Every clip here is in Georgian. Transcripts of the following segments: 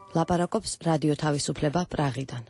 ლაპარაკობს რადიო თავისუფლება პრაღიდან.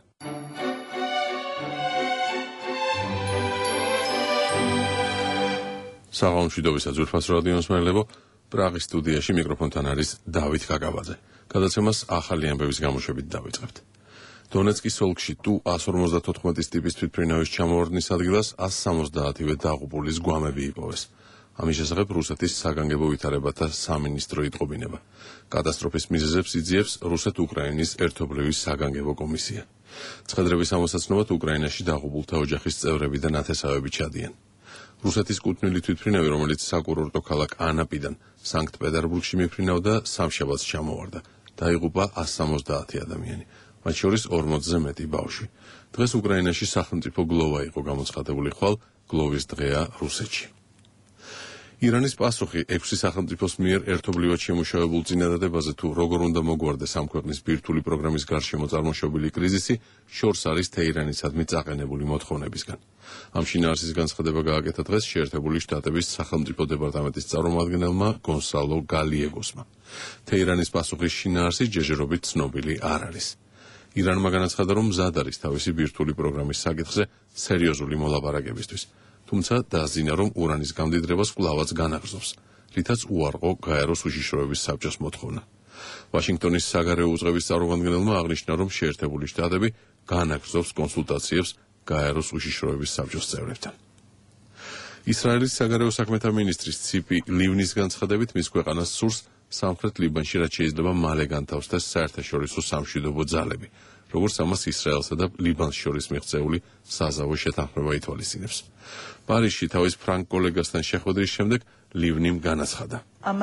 საღამომშვიდობისა ძვირფას რადიო მსმენელებო, პრაღის სტუდიაში მიკროფონთან არის დავით კაკაბაძე. გადაცემას ახალი ამბების გამოშვებით დავიწყებთ. დონეცკის ოლქში Tu-154 ტიპის თვითმფრინავის ჩამოვარდნის ადგილას 170-ვე დაღუპულის გვამები იპოვეს. ამის შესახებ რუსეთის საგანგებო ვითარებათა სამინისტრო იტყობინება. კატასტროფის მიზეზებს იძიებს რუსეთ-უკრაინის ერთობლივი საგანგებო კომისია. ცხადრების ამოსაცნობად უკრაინაში დაღუპულთა ოჯახის წევრები და ნათესავები ჩადიან. რუსეთის კუთვნილი თვითმფრინავი, რომელიც საკურორტო ქალაქ ანაპიდან სანქტ-პეტერბურგში მიფრინავდა, სამშაბათს ჩამოვარდა. დაიღუპა 170 ადამიანი, მათ შორის 40-ზე მეტი ბავშვი. დღეს უკრაინაში სახელმწიფო გლოვა იყო გამოცხადებული, ხვალ გლოვის დღეა რუსეთში. ირანის პასუხი 6 სახელმწიფოს მიერ ერთობლივად შემუშავებულ წინადადებაზე თუ როგორ უნდა მოგვარდეს ამ ქვეყნის ბირთვული პროგრამის გარშემო წარმოშობილი კრიზისი, შორს არის თეირანისადმი წაყენებული მოთხოვნებისგან. ამ შინაარსის განცხადება გააკეთა დღეს შეერთებული შტატების სახელმწიფო დეპარტამენტის წარმომადგენელმა გონსალო გალიეგოსმა. თეირანის პასუხის შინაარსი ჯერჯერობით ცნობილი არ არის. ირანმა განაცხადა, რომ მზად არის თავისი ბირთვული პროგრამის საკითხზე სერიოზული მოლაპარაკებისთვის. თუმცა დააზინა, რომ ურანის გამდიდრებას კვლავაც განაგრძობს, რითაც უარყო გაეროს უშიშროების საბჭოს მოთხოვნა. ვაშინგტონის საგარეო უწყების წარმომადგენელმა აღნიშნა, რომ შეერთებული შტატები განაგრძობს კონსულტაციებს გაეროს უშიშროების საბჭოს წევრებთან. ისრაელის საგარეო საქმეთა მინისტრის ციპი ლივნის განცხადებით, მის ქვეყანას სურს სამხრეთ ლიბანში რაც შეიძლება მალე განთავსდეს საერთაშორისო სამშვიდობო ძალები, როგორც ამას ისრაელსა და ლიბანს შორის მიღწეული საზავო შეთანხმება ითვალისწინებს. პარიზში თავის ფრანგ კოლეგასთან შეხვედრის შემდეგ ლივნიმ განაცხადა.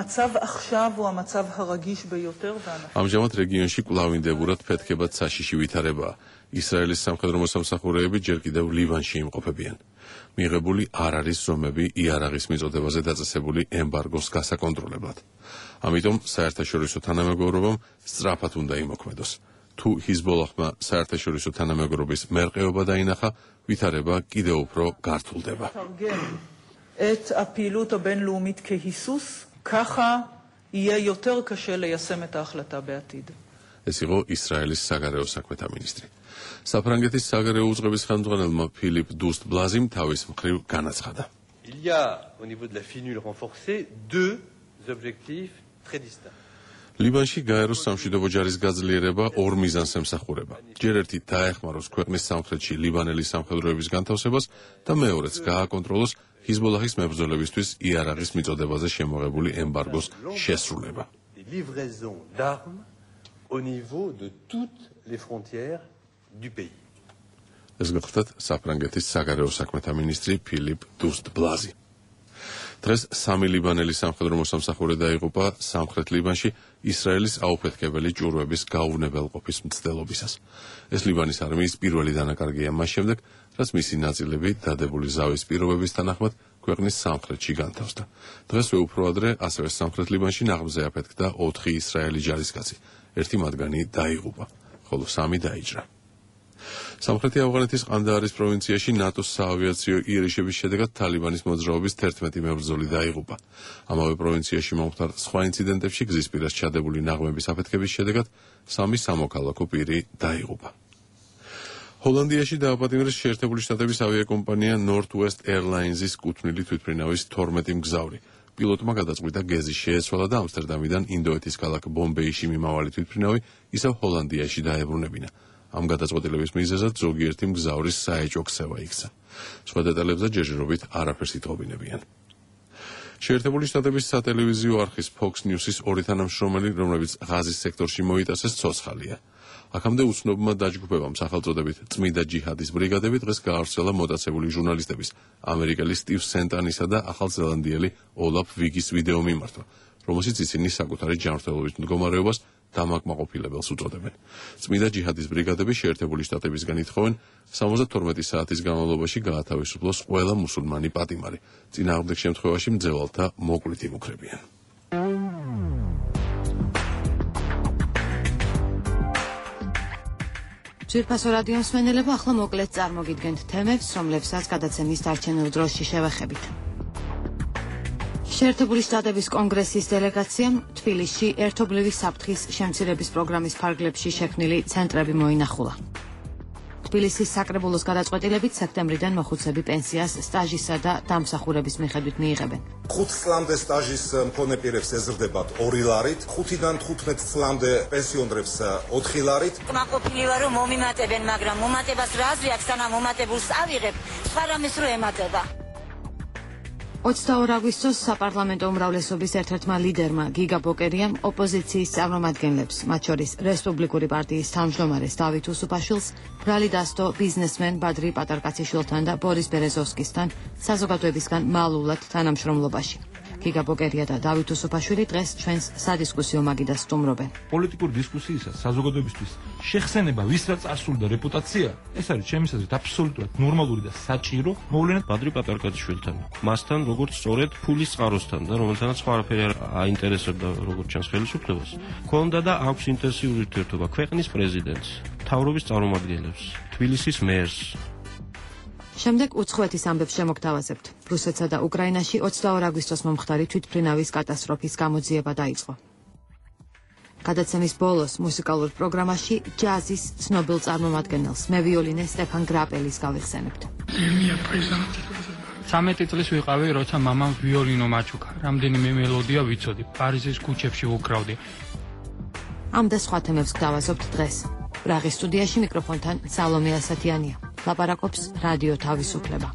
ამჟამად რეგიონში კვლავინდებურად ფეთქებად საშიში ვითარებაა. ისრაელის სამხედრო მოსამსახურეები ჯერ კიდევ ლიბანში იმყოფებიან. მიღებული არ არის ზომები იარაღის მიწოდებაზე დაწესებული ემბარგოს გასაკონტროლებლად. ამიტომ საერთაშორისო თანამეგობრობამ სწრაფად უნდა იმოქმედოს. თუ ჰიზბოლახმა საერთაშორისო თანამეგობრობის მერყეობა დაინახა, ვითარება კიდევ უფრო გართულდება. ეს იყო ისრაელის საგარეო საქმეთა მინისტრი. საფრანგეთის საგარეო უწყების ხელმძღვანელმა ფილიპ დუსტ-ბლაზიმ თავის მხრივ განაცხადა. Il y a au niveau de la finule renforcée deux objectifs très distincts. ლიბანში გაეროს სამშვიდობო ჯარის გაძლიერება ორ მიზანს ემსახურება. ჯერ ერთი დაეხმაროს ქვეყნის სამხრეთში ლიბანელი სამხედროების განთავსებას და მეორეც გააკონტროლოს ჰიზბოლახის მებრძოლებისთვის იარაღის მიწოდებაზე შემოღებული ემბარგოს შესრულება. Livraison d'armes au niveau de toutes les frontières du pays. ეს გახლდათ საფრანგეთის საგარეო საქმეთა მინისტრი ფილიპ დუსტ-ბლაზი. დღეს 3 ლიბანელი სამხედრო მოსამსახურე დაიღუპა სამხრეთ ლიბანში ისრაელის აუფეთქებელი ჭურვების გაუვნებელყოფის მცდელობისას. ეს ლიბანის არმიის პირველი დანაკარგია მას შემდეგ, რაც მისი ნაწილები დადებული ზავის პირობების თანახმად ქვეყნის სამხრეთში განთავსდა. დღესვე უფრო ადრე ასევე სამხრეთ ლიბანში ნაღმზე აფეთქდა 4 ისრაელი ჯარისკაცი, ერთი მათგანი დაიღუპა, ხოლო 3 დაიჭრა. სამხრეთი ავღანეთის ყანდაარის პროვინციაში ნატოს საავიაციო იერიშების შედეგად თალიბანის მოძრაობის 11 მებრძოლი დაიღუპა. ამავე პროვინციაში მომხდარ სხვა ინციდენტებში გზის პირას ჩადებული ნაღმების აფეთქების შედეგად 3 სამოქალაქო პირი დაიღუპა. ჰოლანდიაში დააპატიმრეს შეერთებული შტატების ავიაკომპანია Northwest Airlines-ის კუთვნილი თვითმფრინავის 12 მგზავრი. პილოტმა გადაწყვიტა გეზი შეეცვალა და ამსტერდამიდან ინდოეთის ქალაქ ბომბეიში მიმავალი თვითმფრინავი ისევ ჰოლანდიაში დაებრუნებინა. ამ გადაწყვეტილების მიზეზად ზოგიერთი მგზავრის საეჭვო ქცევა იქცა. სხვა დეტალებზე ჯერჯერობით არაფერს იტყობინებიან. შეერთებული შტატების სატელევიზიო არხის Fox News-ის ორი თანამშრომელი, რომლებიც ღაზის სექტორში მოიტასეს, ცოცხალია. აქამდე უცნობმა დაჯგუფებამ სახელწოდებით წმიდა ჯიჰადის ბრიგადები დღეს გაავრცელა მოტაცებული ჟურნალისტების, ამერიკელი სტივ სენტანისა და ახალზელანდიელი ოლაფ ვიგის ვიდეო მიმართვა, რომელშიც ისინი საკუთარი ჯანმრთელობის მდგომარეობას დამაკმაყოფილებელს უწოდებენ. წმიდა ჯიჰადის ბრიგადები შეერთებული შტატებისგან ითხოვენ 72 საათის განმავლობაში გაათავისუფლოს ყველა მუსულმანი პატიმარი. წინააღმდეგ შემთხვევაში მძევალთა მოკლით იმუქრებიან. ძვირფასო რადიო მსმენელებო, ახლა მოკლედ წარმოგიდგენთ თემებს, რომლებსაც გადაცემის დარჩენილ დროში შევეხებით. შეერთებული შტატების კონგრესის დელეგაციამ თბილისში ერთობლივი საფრთხის შემცირების პროგრამის ფარგლებში შექმნილი ცენტრები მოინახულა. თბილისის საკრებულოს გადაწყვეტილებით სექტემბრიდან მოხუცები პენსიას სტაჟისა და დამსახურების მიხედვით მიიღებენ. 5 წლამდე სტაჟის მქონე პირებს ეზრდებათ 2 ლარით, 5-დან 15 წლამდე პენსიონერებს 4 ლარით. კმაყოფილი ვარ რომ მომიმატებენ, მაგრამ მომატებას რა აზრი აქვს, სანამ მომატებულს ავიღებ, სხვა რამეს რო ემატება. 22 აგვისტოს საპარლამენტო უმრავლესობის ერთ-ერთმა ლიდერმა გიგა ბოკერიამ ოპოზიციის წარმომადგენლებს, მათ შორის რესპუბლიკური პარტიის თავმჯდომარეს დავით უსუფაშვილს, ბრალი დასდო ბიზნესმენ ბადრი პატარკაციშვილთან და ბორის ბერეზოვსკისთან საზოგადოებისგან მალულად თანამშრომლობაში. გიგა ბოკერია და დავით უსუფაშვილი დღეს ჩვენს სადისკუსიო მაგიდას სტუმრობენ. პოლიტიკური დისკუსიისა საზოგადოებისთვის შეხსენება ვისრაც ასული და რეპუტაცია, ეს არის ჩემი აზრით აბსოლუტურად ნორმალური და საჭირო მოვლენა ბადრი პატარკაციშვილთან. მასთან როგორც სწორედ ფულის წყაროსთან და რომელთანაც სხვა არაფერი არ აინტერესებდა როგორც ჩანს ხელისუფლებას. ქონდა და აქვს ინტენსიური ურთიერთობა ქვეყნის პრეზიდენტს, მთავრობის წარმომადგენლებს, თბილისის მერს. შემდეგ უცხოეთის ამბებს შემოგთავაზებთ. რუსეთსა და უკრაინაში 22 აგვისტოს მომხდარი თვითმფრინავის კატასტროფის გამოძიება დაიწყო. გადაცემის ბოლოს მუსიკალურ პროგრამაში ჯაზის ცნობილ წარმომადგენელს, მევიოლინე სტეფან გრაპელის გავიხსენებთ. 13 წლის ვიყავი, როცა მამამ ვიოლინო მაჩუკა. რამდენიმე მელოდია ვიცოდი, პარიზის ქუჩებში უკრავდი. ამ და სხვა თემებს გთავაზობთ დღეს. პრაღის სტუდიაში მიკროფონთან სალომე ასათიანია. ლაპარაკობს რადიო თავისუფლება.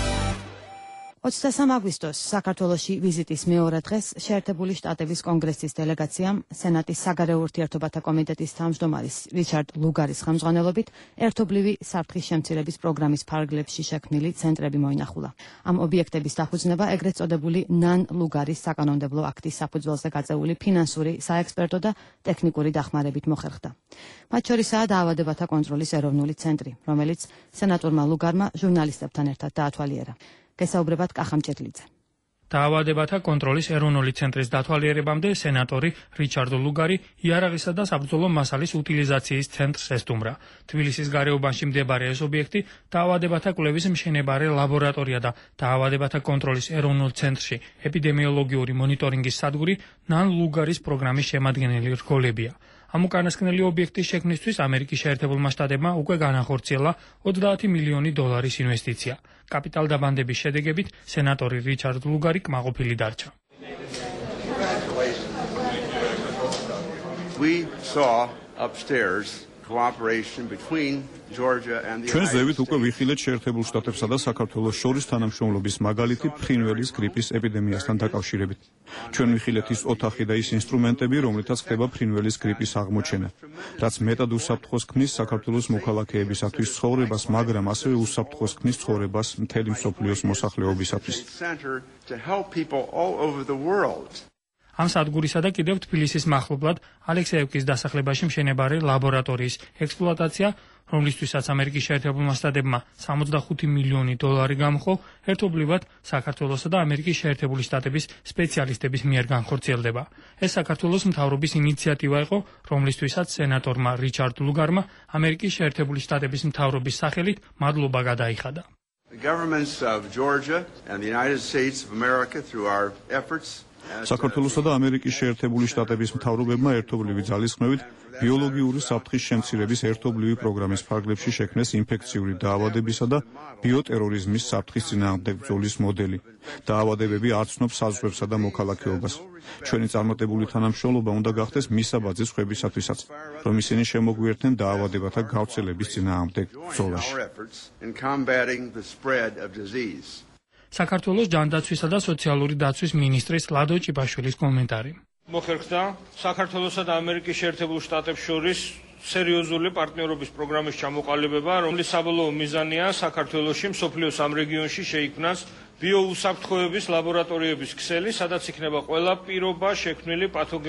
23 აგვისტოს საქართველოში ვიზიტის მეორე დღეს შეერთებული შტატების კონგრესის დელეგაციამ სენატის საგარეო ურთიერთობათა კომიტეტის თავმჯდომარის რიჩარდ ლუგარის ხელმძღვანელობით ერთობლივი საფრთხის შემცირების პროგრამის ფარგლებში შექმნილი ცენტრები მოინახულა. ამ ობიექტების დაფუძნება ეგრეთ წოდებული ნან ლუგარის საკანონმდებლო აქტის საფუძველზე გაწეული ფინანსური, საექსპერტო და ტექნიკური დახმარებით მოხერხდა. მათ შორისაა დაავადებათა კონტროლის ეროვნული ცენტრი, რომელიც სენატორმა ლუგარმა ჟურნალისტებთან ერთად დაათვალიერა. გესაუბრებათ კახამჭედლიძე. დაავადებათა კონტროლის ეროვნული ცენტრის დათვალიერებამდე სენატორი რიჩარდ ლუგარი იარაღისა და საბრძოლო მასალის უტილიზაციის ცენტრს ესტუმრა. თბილისის გარეუბანში მდებარე ეს ობიექტი დაავადებათა კვლევის მშენებარე ლაბორატორია და დაავადებათა კონტროლის ეროვნულ ცენტრში ეპიდემიოლოგიური მონიტორინგის სადგური ნან ლუგარის პროგრამის შემადგენელი რგოლებია. ამ უკანასკნელი ობიექტის შექმნისთვის ამერიკის შეერთებულმა შტატებმა უკვე განახორციელა 30 მილიონი დოლარის ინვესტიცია. კაპიტალ დაბანდების შედეგებით სენატორი რიჩარდ ლუგარი კმაყოფილი დარჩა. We saw upstairs cooperation between Georgia and the ჩვენ ზევით უკვე ვიხილეთ შეერთებულ შტატებსა და საქართველოს შორის თანამშრომლობის მაგალითი ფრინველის გრიპის ეპიდემიასთან დაკავშირებით. ჩვენ ვიხილეთ ის ოთახი და ის ინსტრუმენტები, რომლითაც ხდება ფრინველის გრიპის აღმოჩენა, რაც მეტად უსაფრთხოს ქმნის საქართველოს მოქალაქეებისათვის ცხოვრებას, მაგრამ ასევე უსაფრთხოს ქმნის ცხოვრებას მთელი მსოფლიოს მოსახლეობისათვის. ამ სადგურისა და კიდევ თბილისის მახლობლად ალექსეევკის დასახლებაში მშენებარე ლაბორატორიის ექსპლუატაცია, რომლისთვისაც ამერიკის შეერთებულმა შტატებმა 65 მილიონი დოლარი გამხო, ერთობლივად საქართველოსა და ამერიკის შეერთებული შტატების სპეციალისტების მიერ განხორციელდება. ეს საქართველოს მთავრობის ინიციატივა იყო, რომლისთვისაც სენატორმა რიჩარდ ლუგარმა ამერიკის შეერთებული შტატების მთავრობის სახელით მადლობა გადაიხადა. The governments of Georgia and the United States of America through our efforts საქართველოსა და ამერიკის შეერთებული შტატების მთავრობებმა ერთობლივი ძალისხმევით ბიოლოგიური საფრთხის შემცირების ერთობლივი პროგრამის ფარგლებში შექმნეს ინფექციური დაავადებისა და ბიოტერორიზმის საფრთხის წინააღმდეგ ბრძოლის მოდელი. დაავადებები არ ცნობს საზღვრებსა და მოქალაქეობას. ჩვენი წარმატებული თანამშრომლობა უნდა გახდეს მისაბაძის ხვებისათვისაც, რომ ისინი შემოგვიერთდნენ დაავადებათა გავრცელების წინააღმდეგ ბრძოლაში. საქართველოს ჯანდაცვისა და სოციალური დაცვის მინისტრის ლადო ჭიპაშვილის კომენტარი. მოხერხდა საქართველოსა და ამერიკის შეერთებულ შტატებს შორის სერიოზული პარტნიორობის პროგრამის ჩამოყალიბება, რომლის საბოლოო მიზანია საქართველოში მსოფლიოს ამ რეგიონში შეიქმნას ბიოუსაფრთხოების ლაბორატორიების ქსელი, სადაც იქნება ყველა პირობა შექმნილი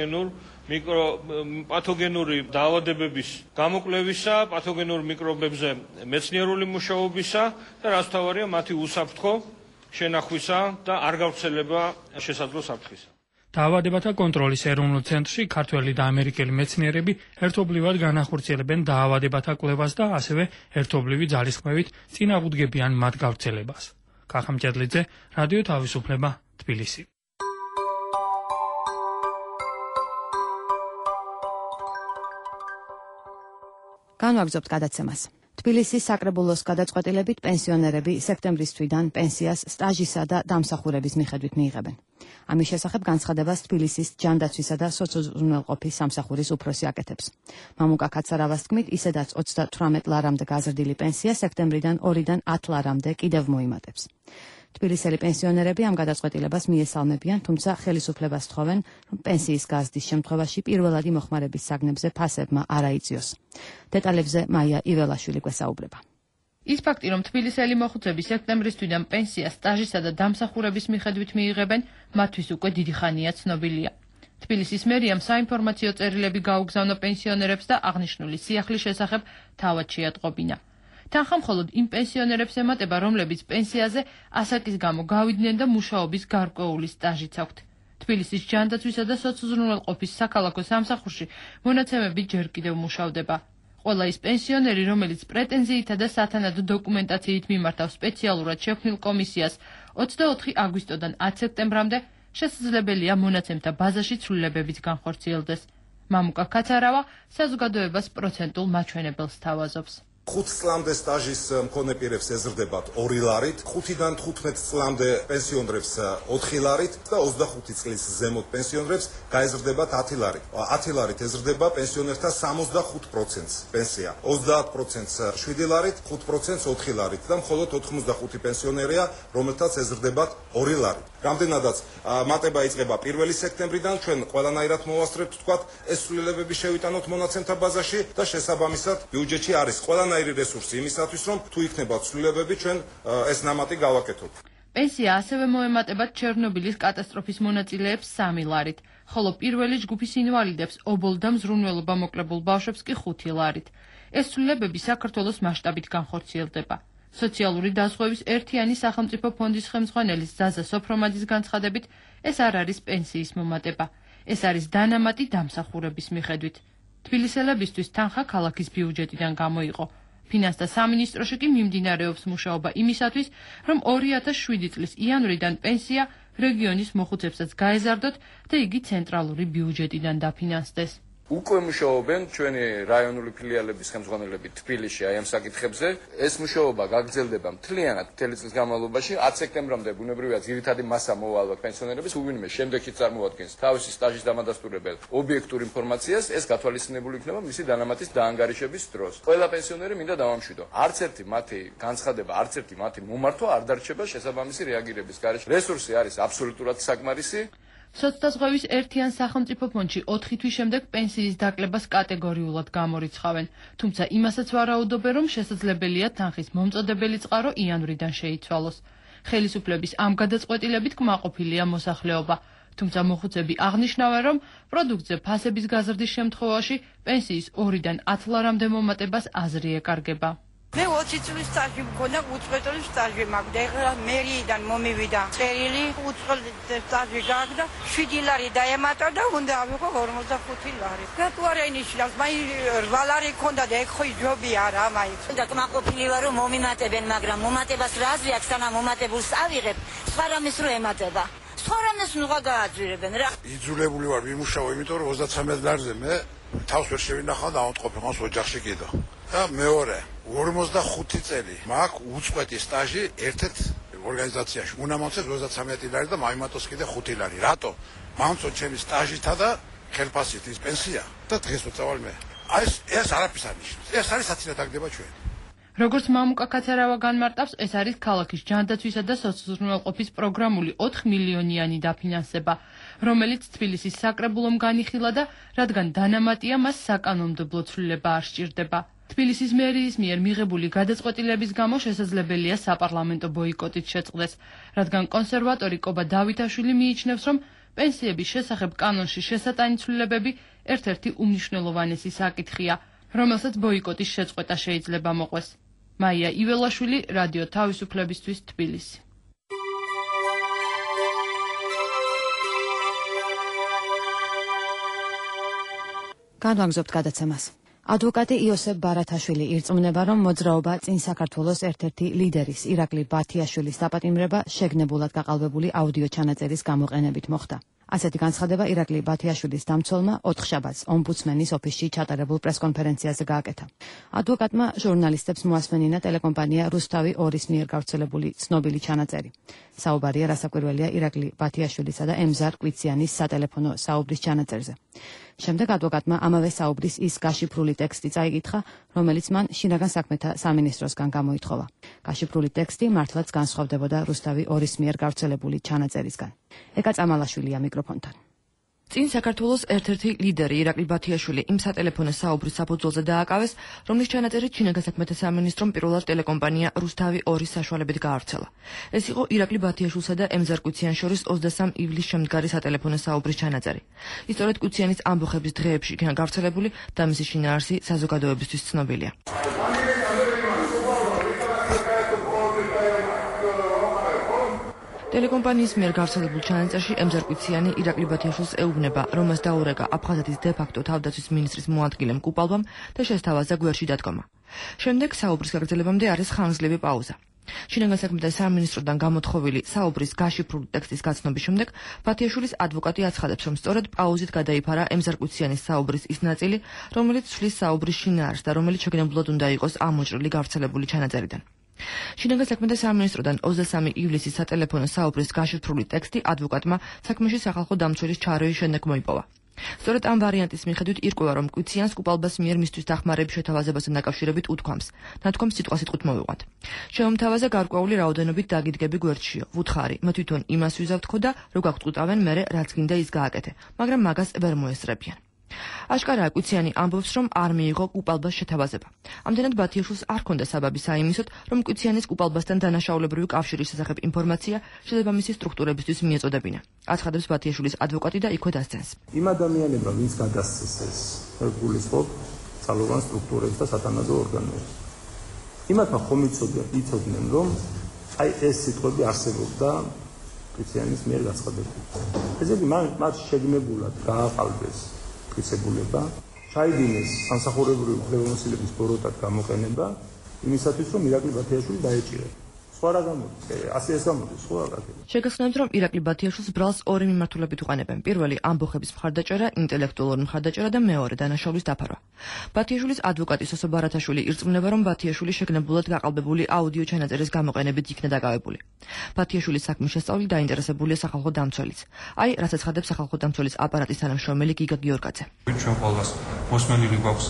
პათოგენური დაავადებების გამოკვლევისა, პათოგენურ მიკრობებზე მეცნიერული მუშაობისა და რაც თავარია მათი უსაფრთხო შენახვისა და არ გავრცელება შესაძლო საფრთხისა. დაავადებათა კონტროლის ეროვნულ ცენტრში ქართველი და ამერიკელი მეცნიერები ერთობლივად განახორციელებენ დაავადებათა კვლევას და ასევე ერთობლივი ძალისხმევით წინააღმდეგებიან მათ გავრცელებას. კახამჭედლიძე, რადიო თავისუფლება, თბილისი. განვაგრძობთ გადაცემას. თბილისის საკრებულოს გადაწყვეტილებით პენსიონერები სექტემბრის თვიდან პენსიას სტაჟისა და დამსახურების მიხედვით მიიღებენ. ამის შესახებ განცხადებას თბილისის ჯანდაცვისა და სოციალურყოფის სამსახურის უფროსი აკეთებს. მამუკა კაცარავას თქმით, ისედაც 38 ლარამდე გაზრდილი პენსია სექტემბრიდან 2-დან 10 ლარამდე კიდევ მოიმატებს. თბილისელი პენსიონერები ამ გადაწყვეტილებას მიესალმებიან, თუმცა ხელისუფლებას თხოვენ, რომ პენსიის გაზრდის შემთხვევაში პირველადი მოხმარების საგნებზე ფასებმა არ აიწიოს. დეტალებზე მაია იველაშვილი გვესაუბრება. ის ფაქტი, რომ თბილისელი მოხუცები სექტემბრის თვიდან პენსიას სტაჟისა და დამსახურების მიხედვით მიიღებენ, მათთვის უკვე დიდი ხანია ცნობილია. თბილისის მერიამ საინფორმაციო წერილები გაუგზავნა პენსიონერებს და აღნიშნული სიახლის შესახებ თავად შეატყობინა. თანხა მხოლოდ იმ პენსიონერებს ემატება, რომლებიც პენსიაზე ასაკის გამო გავიდნენ და მუშაობის გარკვეული სტაჟიც აქვთ. თბილისის ჯანდაცვისა და სოციალურყოფის საქალაქო სამსახურში მონაცემები ჯერ კიდევ მუშავდება. ყველა ის პენსიონერი, რომელიც პრეტენზიითა და სათანადო დოკუმენტაციით მიმართავ სპეციალურად შექმნილ კომისიას 24 აგვისტოდან 10 სექტემბრამდე შესაძლებელია მონაცემთა ბაზაში ცვლილებებით განხორციელდეს. მამუკა კაცარავა საზოგადოებას პროცენტულ მაჩვენებელს თავაზობს. 5 წლამდე სტაჟის მქონე პირებს ეზრდებათ 2 ლარით, 5-დან 15 წლამდე პენსიონერებს 4 ლარით და 25 წლის ზემოთ პენსიონერებს გაეზრდებათ 10 ლარით. 10 ლარით ეზრდება პენსიონერთა 65%-ს პენსია, 30%-ს 7 ლარით, 5%-ს 4 ლარით და მხოლოდ 85 პენსიონერია, რომელთაც ეზრდებათ 2 ლარით. რამდენადაც მატება იწყება 1 სექტემბრიდან, ჩვენ ყველანაირად მოვასწრებთ, თქვათ, ეს ცვლილებები შევიტანოთ მონაცემთა ბაზაში და შესაბამისად ბიუჯეტში არის ყველანაირი რესურსი იმისათვის, რომ თუ იქნება ცვლილებები, ჩვენ ეს ნამატი გავაკეთოთ. პენსია ასევე მოემატებათ ჩერნობილის კატასტროფის მონაწილეებს 3 ლარით, ხოლო პირველი ჯგუფის ინვალიდებს, ობოლ და მზრუნველობა მოკლებულ ბავშვებს კი 5 ლარით. ეს ცვლილებები საქართველოს მასშტაბით განხორციელდება. სოციალური დაზღვევის ერთიანი სახელმწიფო ფონდის ხელმძღვანელის ზაზა სოფრომაძის განცხადებით, ეს არ არის პენსიის მომატება. ეს არის დანამატი დამსახურების მიხედვით. თბილისელებისთვის თანხა ქალაქის ბიუჯეტიდან გამოიყო. ფინანსთა სამინისტროში კი მიმდინარეობს მუშაობა იმისათვის, რომ 2007 წლის იანვრიდან პენსია რეგიონის მოხუცებსაც გაეზარდოთ და იგი ცენტრალური ბიუჯეტიდან დაფინანსდეს. უკვე მუშაობენ ჩვენი რაიონული ფილიალების ხელმძღვანელები თბილისში აი ამ საკითხებზე. ეს მუშაობა გაგრძელდება მთლიანად მთელი წლის განმავლობაში. 10 სექტემბრამდე ბუნებრივია ძირითადი მასა მოვალვა პენსიონერების, უვინმე შემდეგში წარმოადგენს თავისი სტაჟის დამადასტურებელ ობიექტურ ინფორმაციას, ეს გათვალისწინებული იქნება მისი დანამატის დაანგარიშების დროს. ყველა პენსიონერი მინდა დავამშვიდო. არც ერთი მათი განცხადება, არც ერთი მათი მომართვა არ დარჩება შესაბამისი რეაგირების გარეშე. რესურსი არის აბსოლუტურად საკმარისი. სოცდაზღვევის ერთიან სახელმწიფო ფონდში 4 თვის შემდეგ პენსიის დაკლებას კატეგორიულად გამორიცხავენ, თუმცა იმასაც ვარაუდობენ, რომ შესაძლებელია თანხის მომწოდებელი წყარო იანვრიდან შეიცვალოს. ხელისუფლების ამ გადაწყვეტილებით კმაყოფილია მოსახლეობა, თუმცა მოხუცები აღნიშნავენ, რომ პროდუქტზე ფასების გაზრდის შემთხვევაში პენსიის 2-დან 10 ლარამდე მომატებას აზრი ეკარგება. მე 20 წლის სტაჟი მქონდა, უწყლოდ სტაჟი მაქვს. ეხლა მერიიდან მომივიდა წერილი, უწყლოდ სტაჟი გაქვს და 7 ლარი დაემატა და უნდა ავიღო 45 ლარი. რატო არ ენიშნავს? მაი 8 ლარი ქონდა და ეგ ხო ჯობი არა, მაი. და კმაყოფილი ვარ, რომ მომიმატებენ, მაგრამ მომატებას რა აზრი აქვს, სანამ მომატებულს ავიღებ, სხვა რამეს რო ემატება. სხვა რამეს ნუღა გააძვირებენ რა. იძულებული ვარ ვიმუშაო, იმიტომ რომ 33 ლარზე მე თავს ვერ შევინახავ და ავტყოფილს ოჯახში კიდო. და მეორე 45 წელი მაქვს უწყვეტი სტაჟი ერთ-ერთ ორგანიზაციაში. უნდა მომწეს 33 ლარი და მაიმატოს კიდე 5 ლარი. რატო? მომწო ჩემი სტაჟითა და ხელფასით ის პენსია და დღეს ვწავალ მე. აი ეს არაფერს არ ნიშნავს. ეს არის საცილად აგდება ჩვენ. როგორც მამუკა კაცარავა განმარტავს, ეს არის ქალაქის ჯანდაცვისა და სოციალურყოფის პროგრამული 4 მილიონიანი დაფინანსება, რომელიც თბილისის საკრებულომ განიხილა და რადგან დანამატია, მას საკანონმდებლო ცვლილება არ სჭირდება. თბილისის მერიის მიერ მიღებული გადაწყვეტილების გამო შესაძლებელია საპარლამენტო ბოიკოტით შეწყდეს, რადგან კონსერვატორი კობა დავითაშვილი მიიჩნევს, რომ პენსიების შესახებ კანონში შესატანი ცვლილებები ერთ-ერთი უმნიშვნელოვანესი საკითხია, რომელსაც ბოიკოტის შეწყვეტა შეიძლება მოყვეს. მაია იველაშვილი, რადიო თავისუფლებისთვის, თბილისი. განვაგრძობთ გადაცემას. ადვოკატი იოსებ ბარათაშვილი ირწმუნება, რომ მოძრაობა წინ საქართველოს ერთ-ერთი ლიდერის ირაკლი ბათიაშვილის დაპატიმრება შეგნებულად გაყალბებული აუდიო ჩანაწერის გამოყენებით მოხდა. ასეთი განცხადება ირაკლი ბათიაშვილის დამცველმა ოთხშაბათს ომბუდსმენის ოფისში ჩატარებულ პრესკონფერენციაზე გააკეთა. ადვოკატმა ჟურნალისტებს მოასმენინა ტელეკომპანია რუსთავი 2-ის მიერ გავრცელებული ცნობილი ჩანაწერი. საუბარია რასაკვირველია ირაკლი ბათიაშვილისა და ემზარ კვიციანის სატელეფონო საუბრის ჩანაწერზე. შემდეგ ადვოკატმა ამავე საუბრის ის გაშიფრული ტექსტი წაიკითხა, რომელიც მან შინაგან საქმეთა სამინისტროსგან გამოითხოვა. გაშიფრული ტექსტი მართლაც განსხვავდებოდა რუსთავი 2-ის მიერ გავრცელებული ჩანაწერისგან. ეკა წამალაშვილია მიკროფონთან. წინ საქართველოს ერთ-ერთი ლიდერი ირაკლი ბათიაშვილი იმ სატელეფონო საუბრის საფუძველზე დააკავეს, რომლის ჩანაწერით შინაგან საქმეთა სამინისტრომ პირველად ტელეკომპანია რუსთავი 2-ის საშუალებით გაავრცელა. ეს იყო ირაკლი ბათიაშვილსა და ემზარ კვიციანს შორის 23 ივლისს შემდგარი სატელეფონო საუბრის ჩანაწერი. ისწორედ კვიციანის ამბოხების დღეებში იქნა გავრცელებული და მისი შინაარსი საზოგადოებისთვის ცნობილია. ტელეკომპანიის მიერ გავრცელებულ ჩანაწერში ემზარ კვიციანი ირაკლი ბათიაშვილს ეუბნება, რომ მას დაურეკა აფხაზეთის დე-ფაქტო თავდაცვის მინისტრის მოადგილემ კუპალბამ და შესთავაზა გვერდში დადგომა. შემდეგ საუბრის გაგრძელებამდე არის ხანგრძლივი პაუზა. შინაგან საქმეთა სამინისტროდან გამოთხოვილი საუბრის გაშიფრული ტექსტის გაცნობის შემდეგ ბათიაშვილის ადვოკატი აცხადებს, რომ სწორედ პაუზით გადაიფარა ემზარ კვიციანის საუბრის ის ნაწილი, რომელიც ცვლის საუბრის შინაარსს და რომელიც შეგნებულად უნდა იყოს ამოჭრილი გავრცელებული ჩანაწერიდან. შინაგან საქმეთა სამინისტროდან 23 ივლისის სატელეფონო საუბრის გაშიფრული ტექსტი ადვოკატმა საქმეში სახალხო დამცველის ჩარევის შემდეგ მოიპოვა. სწორედ ამ ვარიანტის მიხედვით ირკვევა, რომ კვიციანს კუპალბას მიერ მისთვის დახმარების შეთავაზებასთან დაკავშირებით უთქვამს. ნათქვამს სიტყვასიტყვით მოვიყვანთ. შემომთავაზა გარკვეული რაოდენობით დაგიდგები გვერდშიო. ვუთხარი, მე თვითონ იმას ვიზავთ ხო და რო გაგტყუტავენ, მერე რაც გინდა ის გააკეთე, მაგრამ მაგას ვერ მოესწრებიან. აშკარაა, კვიციანი ამბობს, რომ არ მიიღო კუპალბას შეთავაზება. ამდენად ბათიაშვილს არ ჰქონდა საბაბი საიმისოდ, რომ კვიციანის კუპალბასთან დანაშაულებრივი კავშირის შესახებ ინფორმაცია შესაბამისი სტრუქტურებისთვის მიეწოდებინა. აცხადებს ბათიაშვილის ადვოკატი და იქვე დასცენს. იმ ადამიანებმა, ვინც გადასცეს ეს გულისხმობ ძალოვან სტრუქტურებს და სათანადო ორგანოებს. იმათმა ხომ იცოდნენ, რომ აი ეს სიტყვები არსებობდა კვიციანის მიერ გაცხადებული. ესე იგი, მათ შეგნებულად გააყალბეს მტკიცებულება, ჩაიდინეს სამსახურებრივი უფლებამოსილების ბოროტად გამოყენება იმისათვის, რომ ირაკლი ბათიაშვილი დაეჭირა. სხვა რა გამოდის? ასე ეს გამოდის, სხვა რა გაკეთება. შეგახსენებთ, რომ ირაკლი ბათიაშვილს ბრალს ორი მიმართულებით უყენებენ. პირველი ამბოხების მხარდაჭერა, ინტელექტუალური მხარდაჭერა და მეორე დანაშაულის დაფარვა. ბათიაშვილის ადვოკატი სოსო ბარათაშვილი ირწმუნება, რომ ბათიაშვილი შეგნებულად გაყალბებული აუდიო ჩანაწერის გამოყენებით იქნა დაკავებული. ბათიაშვილის საქმის შესწავლით დაინტერესებულია სახალხო დამცველიც. აი, რაც აცხადებს სახალხო დამცველის აპარატის თანამშრომელი გიგა გიორკაძე. ჩვენ ყველას მოსმენილი გვაქვს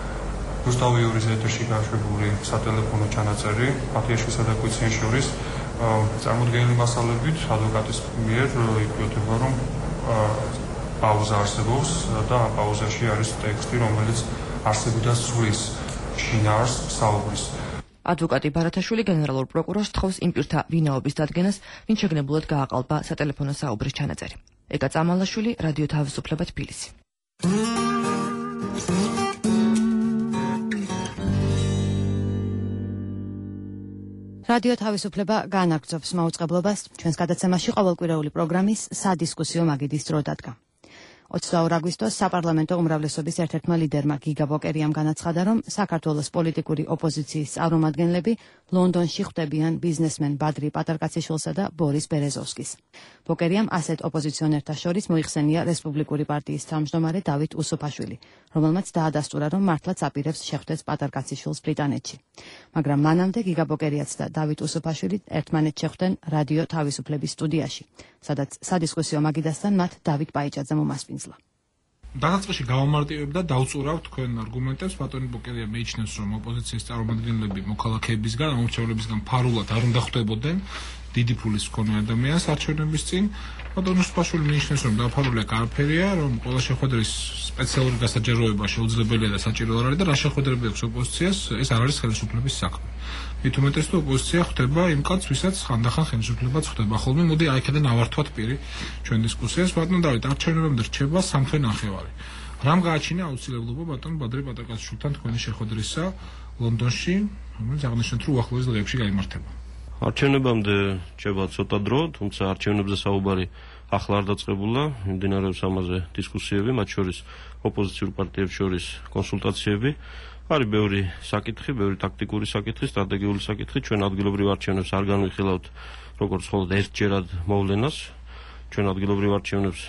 რუსთავი 2-ის ეთერში გაშვებული სატელეფონო ჩანაწერი ბათიაშვილსა და კვიციანს შორის. წარმოდგენილი მასალებით ადვოკატის მიერ იკვლევდება, რომ პაუზა არსებობს და ამ პაუზაში არის ტექსტი, რომელიც არსებობდა ცვლის შინაარსს საუბრის. ადვოკატი ბარათაშვილი გენერალურ პროკურორს თხოვს იმ პირთა ვინაობის დადგენას, ვინც შეგნებულად გააყალბა სატელეფონო საუბრის ჩანაწერი. ეკა წამალაშვილი, რადიო თავისუფლება, თბილისი. რადიო თავისუფლება განაგრძობს მაუწყებლობას. ჩვენს გადაცემაში ყოველკვირეული პროგრამის სადისკუსიო მაგიდის დრო დადგა. 22 აგვისტოს საპარლამენტო უმრავლესობის ერთ-ერთმა ლიდერმა გიგა ბოკერიამ განაცხადა, რომ საქართველოს პოლიტიკური ოპოზიციის წარმომადგენლები ლონდონში ხვდებიან ბიზნესმენ ბადრი პატარკაციშვილსა და ბორის ბერეზოვსკის. ბოკერიამ ასეთ ოპოზიციონერთა შორის მოიხსენია რესპუბლიკური პარტიის თავმჯდომარე დავით უსუფაშვილი, რომელმაც დაადასტურა, რომ მართლაც აპირებს შეხვდეს პატარკაციშვილს ბრიტანეთში. მაგრამ მანამდე გიგა ბოკერიაც და დავით უსუფაშვილი ერთმანეთს შეხვდნენ რადიო თავისუფლების სტუდიაში, სადაც სადისკუსიო მაგიდასთან მათ დავით პაიჭაძე მომასპინძლა. დასაწყისში გავამარტივებ და დავწურავ თქვენ არგუმენტებს. ბატონი ბოკერია მეიჩნევს, რომ ოპოზიციის წარმომადგენლები მოქალაქეებისგან, ამორჩევლებისგან ფარულად არ უნდა ხვდებოდნენ დიდი ფულის მქონე ადამიანს არჩევნების წინ. ბატონი უსუფაშვილი მეიჩნევს, რომ დაფარულია კარფერია, რომ ყველა შეხვედრის სპეციალური გასაჯეროება შეუძლებელია და საჭირო არ არის და რა შეხვედრები აქვს ოპოზიციას, ეს არ არის ხელისუფლების საქმე. მით უმეტეს თუ ოპოზიცია ხვდება იმ კაცს, ვისაც ხანდახან ხელისუფლებაც ხვდება ხოლმე. მოდი აი აქედან ავართვათ პირი ჩვენ დისკუსიას. ბატონო დავით, არჩევნებამდე რჩება 3 ნახევარი. რამ გააჩინა აუცილებლობა ბატონ ბადრი პატარკაციშვილთან თქვენი შეხვედრისა ლონდონში, რომელიც აღნიშნეთ, რომ უახლოეს დღეებში გაიმართება. არჩევნებამდე რჩება ცოტა დრო, თუმცა არჩევნებზე საუბარი ახლა არ დაწყებულა, მიმდინარეობს ამაზე დისკუსიები, მათ შორის ოპოზიციურ პარტიებს შორის კონსულტაციები. არის ბევრი საკითხი, ბევრი ტაქტიკური საკითხი, სტრატეგიული საკითხი. ჩვენ ადგილობრივ არჩევნებს არ განვიხილავთ როგორც მხოლოდ ერთჯერად მოვლენას. ჩვენ ადგილობრივ არჩევნებს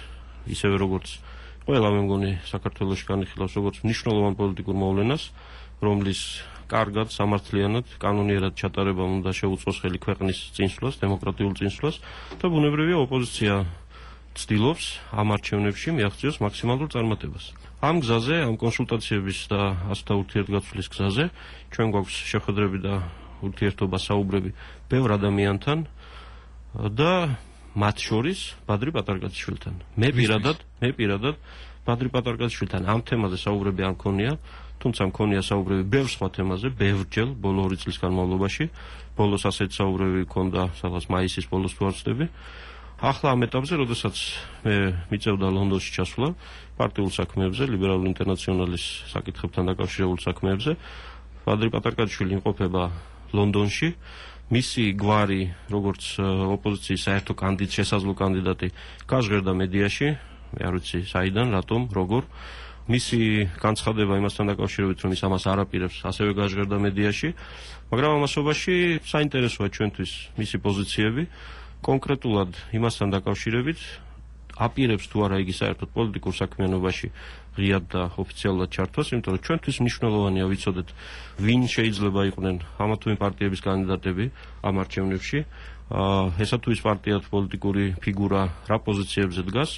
ისევე როგორც ყველა მე მგონი საქართველოში განიხილავს როგორც მნიშვნელოვან პოლიტიკურ მოვლენას, რომლის კარგად, სამართლიანად, კანონიერად ჩატარებამ უნდა შეუწყოს ხელი ქვეყნის წინსვლას, დემოკრატიულ წინსვლას და ბუნებრივია ოპოზიცია ცდილობს ამ არჩევნებში მიაღწიოს მაქსიმალურ წარმატებას. ამ გზაზე, ამ კონსულტაციების და ასთა ურთიერთგაცვლის გზაზე ჩვენ გვაქვს შეხვედრები და ურთიერთობა საუბრები ბევრ ადამიანთან და მათ შორის ბადრი პატარკაციშვილთან. მე პირადად ბადრი პატარკაციშვილთან ამ თემაზე საუბრები არ მქონია, თუმცა მქონია საუბრები ბევრ სხვა თემაზე, ბევრჯერ ბოლო 2 წლის განმავლობაში. ბოლოს ასეთ საუბრები მქონდა სადღაც მაისის ბოლოს თუ არ ვცდები. ახლა ამ ეტაპზე, როდესაც მე მიწევდა ლონდონში ჩასვლა პარტიულ საქმეებზე, ლიბერალური ინტერნაციონალის საკითხებთან დაკავშირებულ საქმეებზე, ბადრი პატარკაჩვილი იმყოფება ლონდონში. მისი გვარი, როგორც ოპოზიციის საერთო შესაძლო კანდიდატი, გაჟღერდა მედიაში, მე არ ვიცი საიდან, რატომ, როგორ. მისი განცხადება იმასთან დაკავშირებით, რომ ის ამას არ აპირებს, ასევე გაჟღერდა მედიაში, მაგრამ ამასობაში საინტერესოა ჩვენთვის მისი პოზიციები. კონკრეტულად იმასთან დაკავშირებით აპირებს თუ არა იგი საერთოდ პოლიტიკურ საქმიანობაში ღიად და ოფიციალურად ჩართვას, იმიტომ რომ ჩვენთვის მნიშვნელოვანია ვიცოდეთ, ვინ შეიძლება იყვნენ ამა თუ იმ პარტიების კანდიდატები ამ არჩევნებში. ესა თუ ის პარტია პოლიტიკური ფიგურა რა პოზიციებზე დგას.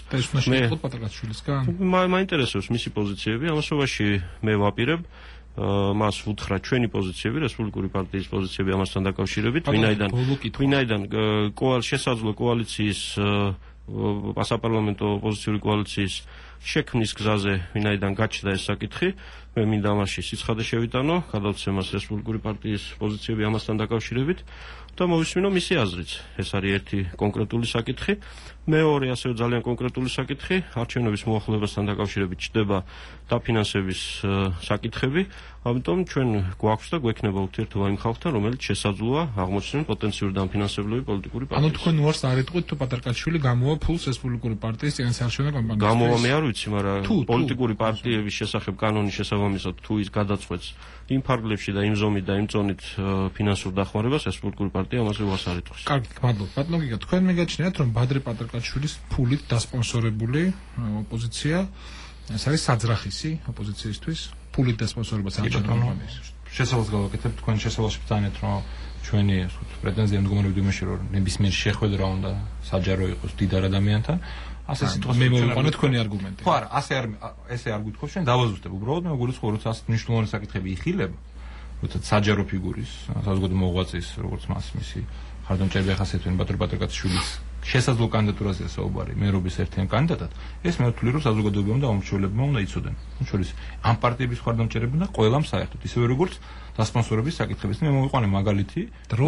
მაინტერესებს მისი პოზიციები, ამასობაში მე ვაპირებ მას უთხრა ჩვენი პოზიციები, რესპუბლიკური პარტიის პოზიციები ამასთან დაკავშირებით, ვინაიდან შესაძლო კოალიციის საპარლამენტო ოპოზიციური კოალიციის შექმნის გზაზე, ვინაიდან გაჩნდა ეს საკითხი, მე მინდა ამაში სიცხადე შევიტანო, გადავცემ მას რესპუბლიკური პარტიის პოზიციები ამასთან დაკავშირებით და მოვისმინო მისი აზრიც. ეს არის ერთი კონკრეტული საკითხი. მეორე ასევე ძალიან კონკრეტული საკითხი, არჩევნების მოახდინებასთან დაკავშირებით ჩდება დაფინანსების საკითხები, ამიტომ ჩვენ გვაქვს და გვექნება ურთიერთობა იმ ხალხთან, რომელიც შესაძლოა აღმოჩნდნენ პოტენციური დაფინანსებლები პოლიტიკური პარტიის. ანუ თქვენ უარს არ იტყვით თუ პატარკაჩვილი გამოვა ფულს რესპუბლიკური პარტიის წინასაარჩევნო კამპანიაში? გამოვა მე არ ვიცი, მაგრამ პოლიტიკური პარტიების შესახებ კანონის შესაბამისად თუ ის გადაწყვეტს იმ ფარგლებში და იმ ზომით და იმ წონით ფინანსურ დახმარებას, რესპუბლიკური პარტია ამაზე უარს არ იტყვის. კარგი, მადლობა. ბატონო გიგა, თქვენ მეგაჩნიათ, რომ ბადრი პატარკაშვილის ფულით დასპონსორებული ოპოზიცია ეს არის საძრახისი ოპოზიციისთვის, ფულით დასპონსორება საჭიროა. შესაძლოა გავაკეთებ თქვენ შესაძლოა ბრძანეთ, რომ ჩვენი პრეტენზია მდგომარეობდი იმაში, რომ ნებისმიერ შეხვედრა უნდა საჯარო იყოს დიდარ ადამიანთან. ასე სიტყვას მე მოვიყვანე თქვენი არგუმენტი. ხო არა, ესე არ გვითხოვს, ჩვენ დავაზუსტებ უბრალოდ, მე მოგულისხმობ, როცა ასეთ მნიშვნელოვანი საკითხები იხილება, როცა საჯარო ფიგურის, საზოგადო მოღვაწის, როგორც მას მისი ხარდამჭერები ახასიათებენ ბატონი პატარკაციშვილის შესაძლო კანდიდატურაზე საუბარი მერობის ერთიან კანდიდატად, ეს მე ვთვლი, რომ საზოგადოებამ და უმრჩევლებმა უნდა იცოდნენ. შორის ამ პარტიების ხარდამჭერები და ყველამ საერთოდ, ისევე როგორც დასპონსორების საკითხების. მე მოვიყვანე მაგალითი,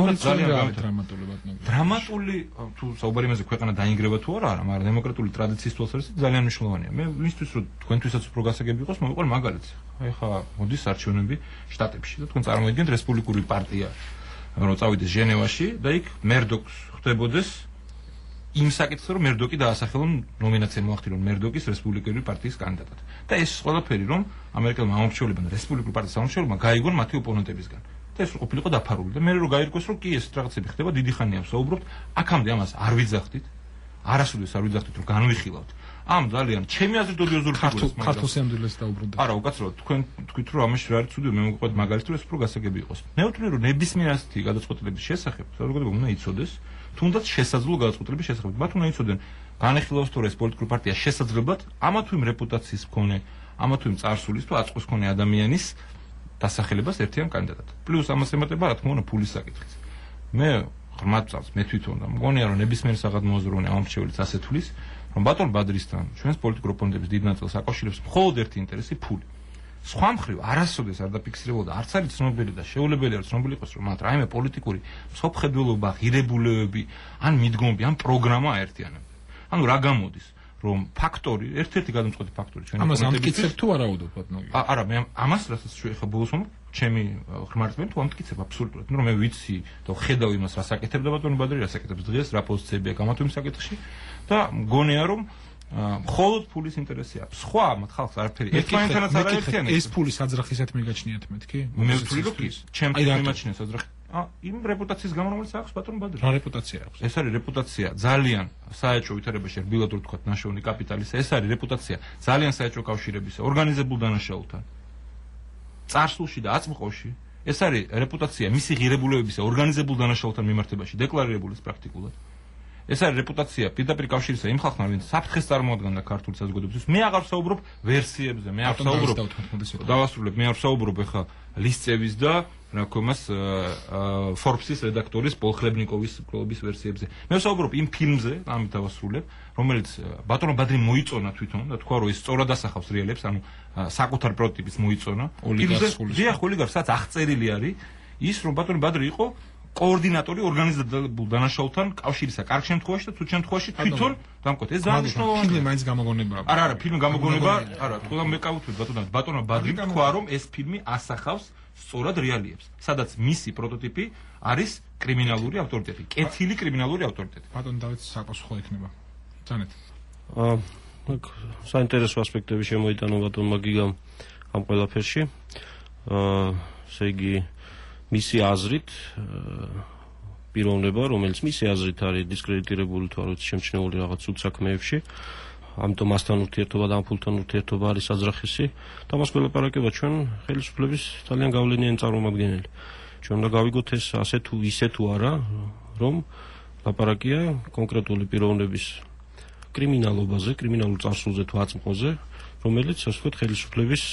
დრამატული თუ საუბარი იმაზე ქვეყანა დაინგრევა თუ არა, მაგრამ დემოკრატიული ტრადიციის თვალსაზრისით ძალიან მნიშვნელოვანია. მე მისთვის რომ თქვენთვისაც უფრო გასაგები იყოს, მოვიყვანე მაგალითი. აი ხა მოდის არჩევნები შტატებში და თქვენ წარმოიდგინეთ რესპუბლიკური პარტია, რომ წავიდეს ჟენევაში და იქ მერდოკს ხდებოდეს იმ საკითხზე, რომ მერდოკი დაასახელონ ნომინაცია მოახდინონ მერდოკის რესპუბლიკური პარტიის კანდიდატად. და ეს ყველაფერი, რომ ამერიკელმა ამომრჩევლებმა რესპუბლიკური პარტიის ამომრჩევლებმა გაიგონ მათი ოპონენტებისგან. და ეს ყოფილიყო დაფარული. და მე რო გაირკვეს, რომ კი ეს რაღაცები ხდება, დიდი ხანია ვსაუბრობთ, აქამდე ამას არ ვიძახდით, არასოდეს არ ვიძახდით, რომ განვიხილავთ. ამ ძალიან ჩემი აზრით ოდიოზური ფიგურას ქართულ სამდვილეს დაუბრუნდა. არა, უკაცრავად, თქვენ თქვით, რომ ამაში რა არის ცუდი, მე მოგყვეთ მაგალითად, რომ ეს უფრო გასაგები იყოს. მე ვთვლი, რომ ნებისმიერ ასეთი გადაწყვეტილების შესახებ საზოგადოება უნდა იცოდეს, თუნდაც შესაძლო გადაწყვეტილების შესახებ. მათ უნდა იცოდნენ, განეხილავს თუ ეს პოლიტიკური პარტია შესაძლებლად ამა თუ იმ რეპუტაციის მქონე, ამა თუ იმ წარსულის თუ აწყვეს მქონე ადამიანის დასახელებას ერთიან კანდიდატად. პლუს ამას ემატება, რა თქმა უნდა, ფულის საკითხიც. მე ღრმად წავს, მე თვითონ და მგონია, რომ ნებისმიერ საღამოაზროვანი ამომრჩევლიც ასე თulis, რომ ბატონ ბადრისთან ჩვენს პოლიტიკურ ოპონენტების დიდ ნაწილს აკავშირებს მხოლოდ ერთი ინტერესი, ფული. სხვა მხრივ არასოდეს არ დაფიქსირებოდა, არც არის ცნობილი და შეუძლებელი არ ცნობილი იყოს, რომ მათ რაიმე პოლიტიკური მსოფლმხედველობა, ღირებულებები, ან მიდგომები, ან პროგრამა აერთიანებდა. ანუ რა გამოდის, რომ ფაქტორი, ერთ-ერთი გადამწყვეტი ფაქტორი ჩვენი ამას ამტკიცებ თუ არა უდობ ბატონო? არა, მე ამას რასაც ხა ბოლოს ჩემი ხმარწმენით თუ ამტკიცებ აბსოლუტურად. ნუ მე ვიცი და ხედავ იმას, რა საკეთებდა ბატონი ბადრი, რა საკეთებს დღეს, რა პოზიციები აქვს ამა თუ იმ საკითხში და მგონია, რომ მხოლოდ ფულის ინტერესი აქვს. სხვა მათ ხალხს არაფერი ერთმანეთთანაც არ აერთიანებს. ეს ფულის აძრახისად მიგაჩნიათ მეთქი? მე ვთვლი, რომ კი. ჩემს მიმაჩნია საძრახი. იმ რეპუტაციის გამო, რომელიც აქვს ბატონ ბადრი. რა რეპუტაცია აქვს? ეს არის რეპუტაცია ძალიან საეჭვო ვითარებაში, რბილად ვთქვათ, ნაშოვნი კაპიტალისა. ეს არის რეპუტაცია ძალიან საეჭვო კავშირებისა, ორგანიზებულ დანაშაულთან. წარსულში და აწმყოში ეს არის რეპუტაცია მისი ღირებულებებისა ორგანიზებულ დანაშაულთან მიმართებაში დეკლარირებული პრაქტიკულად. ეს არის რეპუტაცია პირდაპირ კავშირისა იმ ხალხთან, ვინც საფრთხეს წარმოადგენდა ქართულ საზოგადოებისთვის. მე აღარ ვსაუბრობ ვერსიებზე, მე არ ვსაუბრობ დავასრულებ, მე არ ვსაუბრობ ეხა ლისწევის და რა ქვემას Forbes-ის რედაქტორის პოლ ხლებნიკოვის კლუბის ვერსიებზე. მე ვსაუბრობ იმ ფილმზე, ამით დავასრულებ, რომელიც ბატონო ბადრი მოიწონა თვითონ და თქვა რომ ეს სწორად ასახავს რეალებს, ანუ საკუთარ პროტოტიპის მოიწონა. დიახ, ოლიგარქს, რაც აღწერილი არის ის რომ ბატონო ბადრი იყო კოორდინატორი ორგანიზებულ დანაშაულთან კავშირისა კარგ შემთხვევაში და თუ შემთხვევაში თვითონ დამკვეთ. ეს ძალიან მნიშვნელოვანია. ფილმი მაინც გამოგონება. არა, ფილმი გამოგონება, არა, თქვა მეკავთვით ბატონო ბადრი თქვა რომ ეს ფილმი ასახავს სწორად რეალიებს, სადაც მისი პროტოტიპი არის კრიმინალური ავტორიტეტი, კეთილი კრიმინალური ავტორიტეტი. ბატონ დავით საპასუხო იქნება. ძანეთ. საინტერესო ასპექტები შემოიტანა ბატონმა გიგამ ამ ყველაფერში. ესე იგი მისი აზრით პიროვნება, რომელიც მისი აზრით არის დისკრედიტირებული თუ არა შემჩნეული რაღაც სულ საქმეებში, ამიტომ მასთან ურთიერთობა და ამ ფულთან ურთიერთობა არის საძრახისი და მას ველაპარაკება ჩვენ ხელისუფლების ძალიან გავლენიანი წარმომადგენელი. ჩვენ უნდა გავიგოთ ეს ასე თუ ისე თუ არა, რომ ლაპარაკია კონკრეტული პიროვნების კრიმინალობაზე, კრიმინალურ წარსულზე თუ აწმყოზე, რომელიც ასე ვთქვათ ხელისუფლების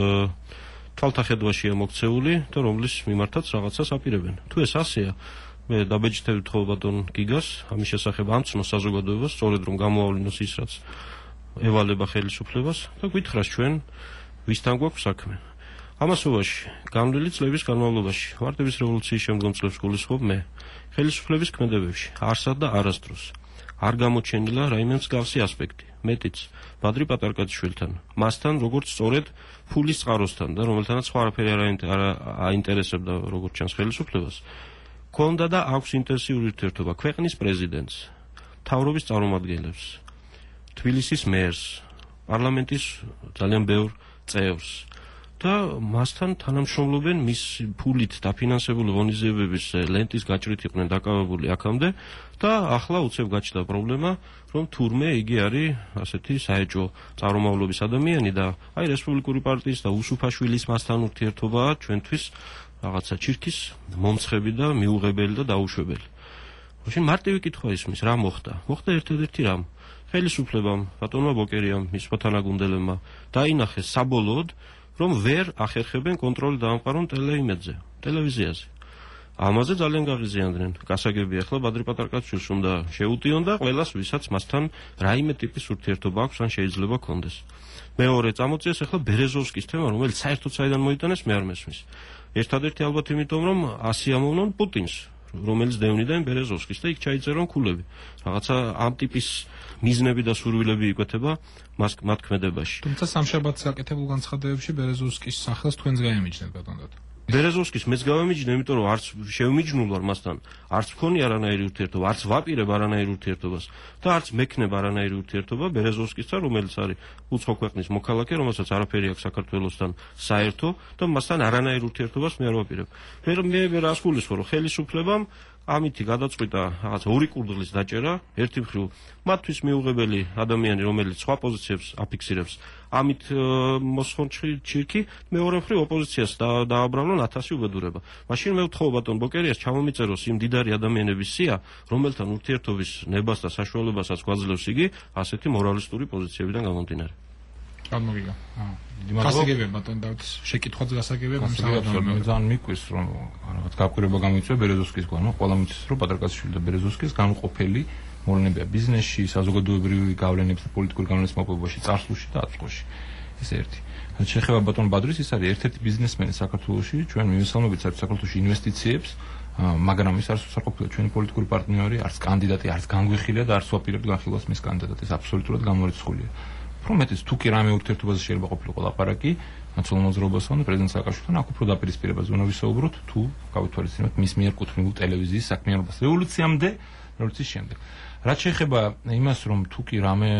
თვალთახედვაშია მოქცეული და რომლის მიმართაც რაღაცას აპირებენ. თუ ეს ასეა, მე დაბეჭდებით ხო ბატონ გიგას ამის შესახებ ამცნო საზოგადოებას, სწორედ რომ გამოავლინოს ის რაც ევალება ხელისუფლებას და გითხრას ჩვენ ვისთან გვაქვს საქმე. ამასობაში, განვლილი წლების განმავლობაში, ვარდების რევოლუციის შემდგომ წლებს გულისხმობ მე, ხელისუფლების ქმედებებში, არსად და არასდროს არ გამოჩენილა რაიმე მსგავსი ასპექტი. მეტიც, ბადრი პატარკაციშვილთან, მასთან როგორც სწორედ ფულის წყაროსთან და რომელთანაც სხვა არაფერი არ აინტერესებდა როგორც ჩანს ხელისუფლებას, ქონდა და აქვს ინტენსიური ურთიერთობა ქვეყნის პრეზიდენტს, მთავრობის წარმომადგენლებს, თბილისის მერს, პარლამენტის ძალიან ბევრ წევრს და მასთან თანამშრომლობენ მის ფულით დაფინანსებული ღონისძიებების ლენტის გაჭრით იყვნენ დაკავებული აქამდე და ახლა უცებ გაჩნდა პრობლემა, რომ თურმე იგი არის ასეთი საეჭვო წარმომავლობის ადამიანი და აი რესპუბლიკური პარტიის და უსუფაშვილის მასთან ურთიერთობაა ჩვენთვის რაღაცა ჩირქის მომცხები და მიუღებელი და დაუშვებელი. მაშინ მარტივი კითხვა ისმის, რა მოხდა? მოხდა ერთადერთი რამ. ხელისუფლებამ, ბატონმა ბოკერიამ, მის თანაგუნდელებმა დაინახეს საბოლოოდ, რომ ვერ ახერხებენ კონტროლი დაამყარონ ტელევიზიაზე. ამაზე ძალიან გაღიზიანდნენ. გასაგებია ახლა ბადრი პატარკაციშვილს უნდა შეუტიონ და ყველას ვისაც მასთან რაიმე ტიპის ურთიერთობა აქვს ან შეიძლება კონდეს. მეორე წამოწიეს ახლა ბერეზოვსკის თემა, რომელიც საერთოდ საიდან მოიტანეს მე არ მესმის. ერთადერთი ალბათ იმიტომ რომ ასიამოვნონ პუტინს, რომელიც დევნიდა ბერეზოვსკის და იქ ჩაიწერონ ქულები. რაღაცა ამ ტიპის მიზნები და სურვილები იკვეთება მათ ქმედებაში. თუმცა სამშაბათს გაკეთებულ განცხადებებში ბერეზოვსკის სახელს თქვენს გაემიჯნეთ ბატონო. ბერეზოვსკის მეც გავემიჯნე, იმიტომ რომ არც შევმიჯნულ ვარ მასთან, არც მქონი არანაირი ურთიერთობა, არც ვაპირებ არანაირ ურთიერთობას და არც მექნებ არანაირი ურთიერთობა ბერეზოვსკისთან, რომელიც არის უცხო ქვეყნის მოქალაქე, რომელსაც არაფერი აქვს საქართველოსთან საერთო და მასთან არანაირ ურთიერთობას მე არ ვაპირებ. მე რას გულისხმობ, რომ ხელისუფლებამ ამითი გადაწყვიტა რაღაც ორი კურდღლის დაჭერა, ერთი მხრივ მათთვის მიუღებელი ადამიანი, რომელიც სხვა პოზიციებს აფიქსირებს, ამით მოსხონ ჩირკი, მეორე მხრივ ოპოზიციას დააბრალონ 1000 უბედურება. მაშინ მე ვთხოვ ბატონ ბოკერიას ჩამომიწეროს იმ დიდარი ადამიანების სია, რომელთან ურთიერთობის ნებას და საშუალებასაც გვაძლევს იგი ასეთი მორალისტური პოზიციებიდან გამომდინარე. გამოგიგა. გასაგებია ბატონ დავით, შეკითხვაც გასაგებია, ძალიან მიკვირს რომ რაღაც გაკვირვება გამოიწვია ბერეზოვსკის გვანო, ყველა მიცის რომ პატარკაციშვილი და ბერეზოვსკის განუყოფელი მოვლენებია ბიზნესში, საზოგადოებრივი გავლენების და პოლიტიკური გავლენის მოპოვებაში, წარსულში და აწმყოში. ეს ერთი. რაც შეეხება ბატონ ბადრის, ის არის ერთ-ერთი ბიზნესმენი საქართველოში, ჩვენ მივესალმებით საქართველოში ინვესტიციებს, მაგრამ ის არის უსარყოფილი ჩვენი პოლიტიკური პარტნიორი, არც კანდიდატი, არც განგვიხილია და არც ვაპირებთ განხილვას მის კანდიდატის, აბსოლუტურად გამორიცხულია. პრომეტის თუ კი რამე ურთიერთობაზე შეიძლება ყოფილიყო ლაპარაკი ნაციონალურ მოძრაობასთან და პრეზიდენტ სააკაშვილთან, აქ უფრო დაპირისპირებაზე უნდა ვისაუბროთ, თუ გავითვალისწინოთ მის მიერ კუთვნილ ტელევიზიის საქმიანობას რევოლუციამდე, რევოლუციის შემდეგ. რაც შეეხება იმას, რომ თუ კი რამე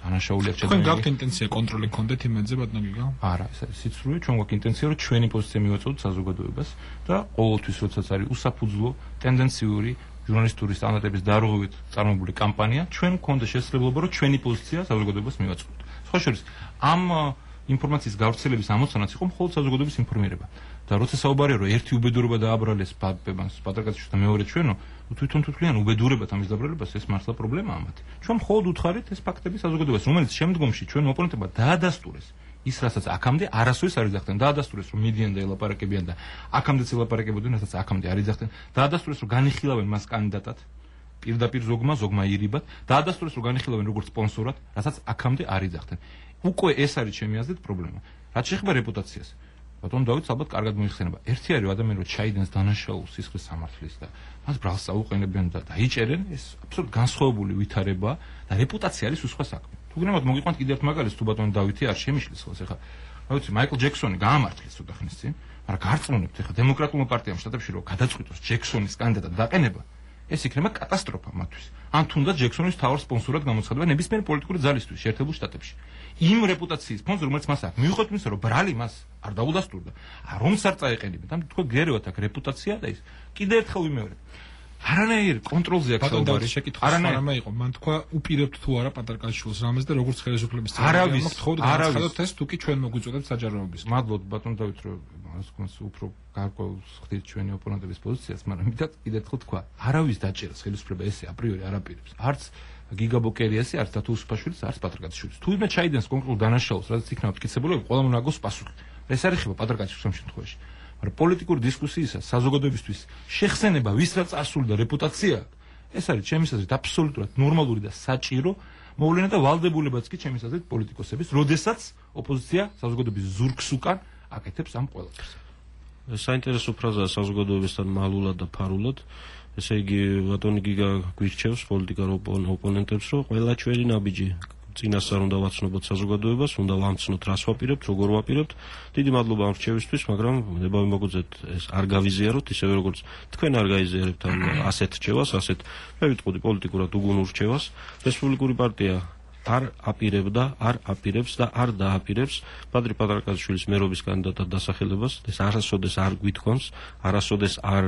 დანაშაული არ ჩვენ გაქვთ ინტენცია კონტროლი გქონდეთ იმედზე ბატონო? არა, ეს არის სიცრუე, ჩვენ გვაქვს ინტენცია რომ ჩვენი პოზიცია მივაწოდოთ საზოგადოებას და ყოველთვის როდესაც არის უსაფუძვლო, ტენდენციური ჟურნალისტური სტანდარტების დარღვევით წარმოებული კამპანია, ჩვენ გვქონდა შესაძლებლობა რომ ჩვენი პოზიცია საზოგადოებას მივაწოდოთ. სხვა შორის, ამ ინფორმაციის გავრცელების ამოცანაც იყო მხოლოდ საზოგადოების ინფორმირება. და როცა საუბარია რომ ერთი უბედურება დააბრალეს პატრიკაშვილს და მეორე ჩვენო, თვითონ თვითონ უბედურებათ ამის დაბრალებას, ეს მართლა პრობლემაა მათი. ჩვენ მხოლოდ უთხარით ეს ფაქტები საზოგადოებას, რომელიც შემდგომში ჩვენ ოპონენტებმა დაადასტურეს ის, რასაც აქამდე არასოდეს არ იძახდნენ, დაადასტურეს რომ მიდიან და ელაპარაკებიან და აქამდეც ელაპარაკებოდნენ, რასაც აქამდე არ იძახდნენ, დაადასტურეს რომ განიხილავენ მას კანდიდატად, პირდაპირ ზოგმა ირიბად, დაადასტურეს რომ განიხილავენ როგორც სპონსორად, რასაც აქამდე არ იძახდნენ. უკვე ეს არის ჩემი აზრით პრობლემა. რაც შეეხება რეპუტაციას, ბატონ დავითს ალბათ კარგად მოიხსენება. ერთი არის ადამიანი რომ ჩაიდენს დანაშაულს სისხლის სამართლის და მას ბრალს აუყენებენ და დაიჭერენ, ეს აბსოლუტურად განსხვავებული ვითარებაა და რეპუტაცია არის უსხვა საქმე. თუ გნებავთ მოგიყვანთ კიდევ ერთ მაგალითს, თუ ბატონ დავითი არ შემიშლის ხოლმე ახლა. რა ვიცი, მაიკლ ჯექსონი გაამართლეს ცოტა ხნის წინ, მაგრამ გარწმუნებთ ახლა დემოკრატულმა პარტიამ შტატებში რომ გადაწყვიტოს ჯექსონის კანდიდატად დაყენება, ეს იქნება კატასტროფა მათთვის. ან თუნდაც ჯექსონის თავარ სპონსორად გამოცხადება ნებისმიერი პოლიტიკური ძალისთვის შეერთებულ შტატებში. იმ რეპუტაციის ფონზე, რომელიც მას აქვს, მიუხედავად იმისა, რომ ბრალი მას არ დაუდასტურდა, რომც არ წაეყენებინა, და თქვა გერევათ აქ რეპუტაცია და ის. კიდევ ერთხელ ვიმეორებ. არანაირ კონტროლზე აქვს საუბარი. არანაირ იყო, მან თქვა უპირებთ თუ არა პატრიკაშვილს რამეს და როგორც ხელისუფლების წევრი. არავის განაცხადოთ ეს თუ კი ჩვენ მოგვიწოდებთ საჯაროების. მადლობთ ბატონ დავით, რომ მას კონს უფრო გარკვეულს ხდით ჩვენი ოპონენტების პოზიციას, მაგრამ მითხრა კიდევ ერთხელ თქვა, არავის დაჭერას ხელისუფლება ესე აპრიორი არ აპირებს. არც გიგა ბოკერიასი, არც დათო უსუფაშვილის, არც პატრიკაშვილის. თუ იმე ჩაიდენს კონკრეტულ დანაშაულს, რაც იქნება მტკიცებულები, ყველა უნდა აგოს პასუხი. ეს არ ეხება პატრიკაშვილს ამ შემთხვევაში. მაგრამ პოლიტიკური დისკუსიისა საზოგადოებისთვის შეხსენება ვის რა წარსულდა რეპუტაცია, ეს არის ჩემის აზრით აბსოლუტურად ნორმალური და საჭირო მოვლენა და ვალდებულებაც კი ჩემის აზრით პოლიტიკოსების, როდესაც ოპოზიცია საზოგადოების ზურგს უკან აკეთებს ამ ყველაფერს. საინტერესო ფრაზაა საზოგადოებასთან მალულად და ფარულად. ესე იგი ბატონი გიგა გვირჩევს პოლიტიკურ ოპონენტებს, რომ ყველა ჩვენი ნაბიჯი წინასწარ უნდა ვაცნობოთ საზოგადოებას, უნდა ვამცნოთ რას ვაპირებთ, როგორ ვაპირებთ. დიდი მადლობა ამ რჩევისთვის, მაგრამ ნებავი მოგუძეთ ეს არ გავიზიაროთ, ისევე როგორც თქვენ არ გაიზიარებთ ამ ასეთ რჩევას, ასეთ მე ვიტყოდი პოლიტიკურად უგუნურ რჩევას. რესპუბლიკური პარტია არ აპირებდა, არ აპირებს და არ დააპირებს პატრი პატრიკაშვილის მერობის კანდიდატად დასახელებას. ეს არასოდეს არ გვითქვამს, არასოდეს არ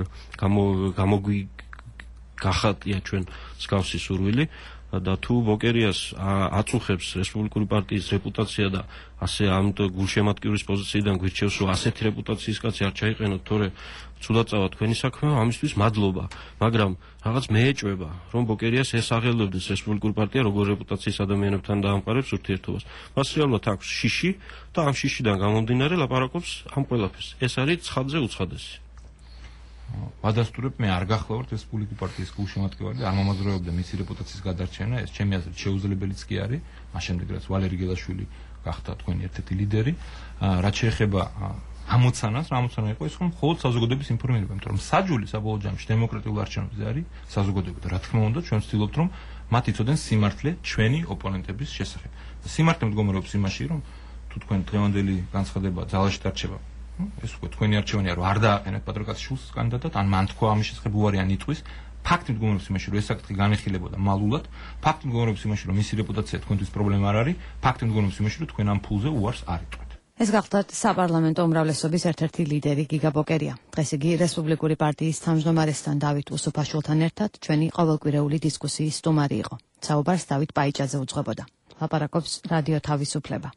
გამოგვიგახატია ჩვენ მსგავსი სურვილი. და თუ ბოკერიას აწუხებს რესპუბლიკური პარტიის რეპუტაცია და ასე ამ გულშემატკივრის პოზიციიდან გვირჩევს რომ ასეთი რეპუტაციის კაცი არ ჩაიყენოთ, თორე ცუდად წავა თქვენი საქმე, ამისთვის მადლობა, მაგრამ რაღაც მეეჭვება რომ ბოკერიას ეს აღელვებდეს რესპუბლიკური პარტია როგორ რეპუტაციის ადამიანებთან დაამყარებს ურთიერთობას. მას რეალურად აქვს შიში და ამ შიშიდან გამომდინარე ლაპარაკობს ამ ყველაფერს. ეს არის ცხადზე უცხადესი. ვადასტურებ მე არ გახლავართ რესპუბლიკური პარტიის გულშემატკივარი და არ მომაზროებდა მისი რეპუტაციის გადარჩენა, ეს ჩემი აზრით შეუძლებელიც კი არის, მას შემდეგ რაც ვალერი გელაშვილი გახდა თქვენი ერთ-ერთი ლიდერი. რაც შეეხება ამოცანას, რა ამოცანა იყო ეს, რომ მხოლოდ საზოგადოების ინფორმირება, იმიტომ რომ საჯული საბოლოო ჯამში დემოკრატიულ არჩევნებზე არის საზოგადოება და რა თქმა უნდა ჩვენ ვცდილობთ რომ მათ იცოდნენ სიმართლე ჩვენი ოპონენტების შესახებ. სიმართლე მდგომარეობს იმაში, რომ თუ თქვენ დღევანდელი განცხადება ძალაში დარჩება, ეს უკვე თქვენი არჩევანია რომ არ დააყენეთ პატრიკაშვილს კანდიდატად, ან მან თქვა ამის შესახებ უარი ან იტყვის. ფაქტი მდგომარეობს იმაში, რომ ეს საკითხი განიხილებოდა მალულად, ფაქტი მდგომარეობს იმაში, რომ მისი რეპუტაცია თქვენთვის პრობლემა არ არის, ფაქტი მდგომარეობს იმაში, რომ თქვენ ამ ფულზე უარს არ იტყვით. ეს გახლავთ საპარლამენტო უმრავლესობის ერთ-ერთი ლიდერი გიგა ბოკერია. დღეს იგი რესპუბლიკური პარტიის თავმჯდომარესთან დავით უსუფაშვილთან ერთად ჩვენი ყოველკვირეული დისკუსიის სტუმარი იყო. საუბარს დავით პაიჭაძე უძღვებოდა. ლაპარაკობს რადიო თავისუფლება.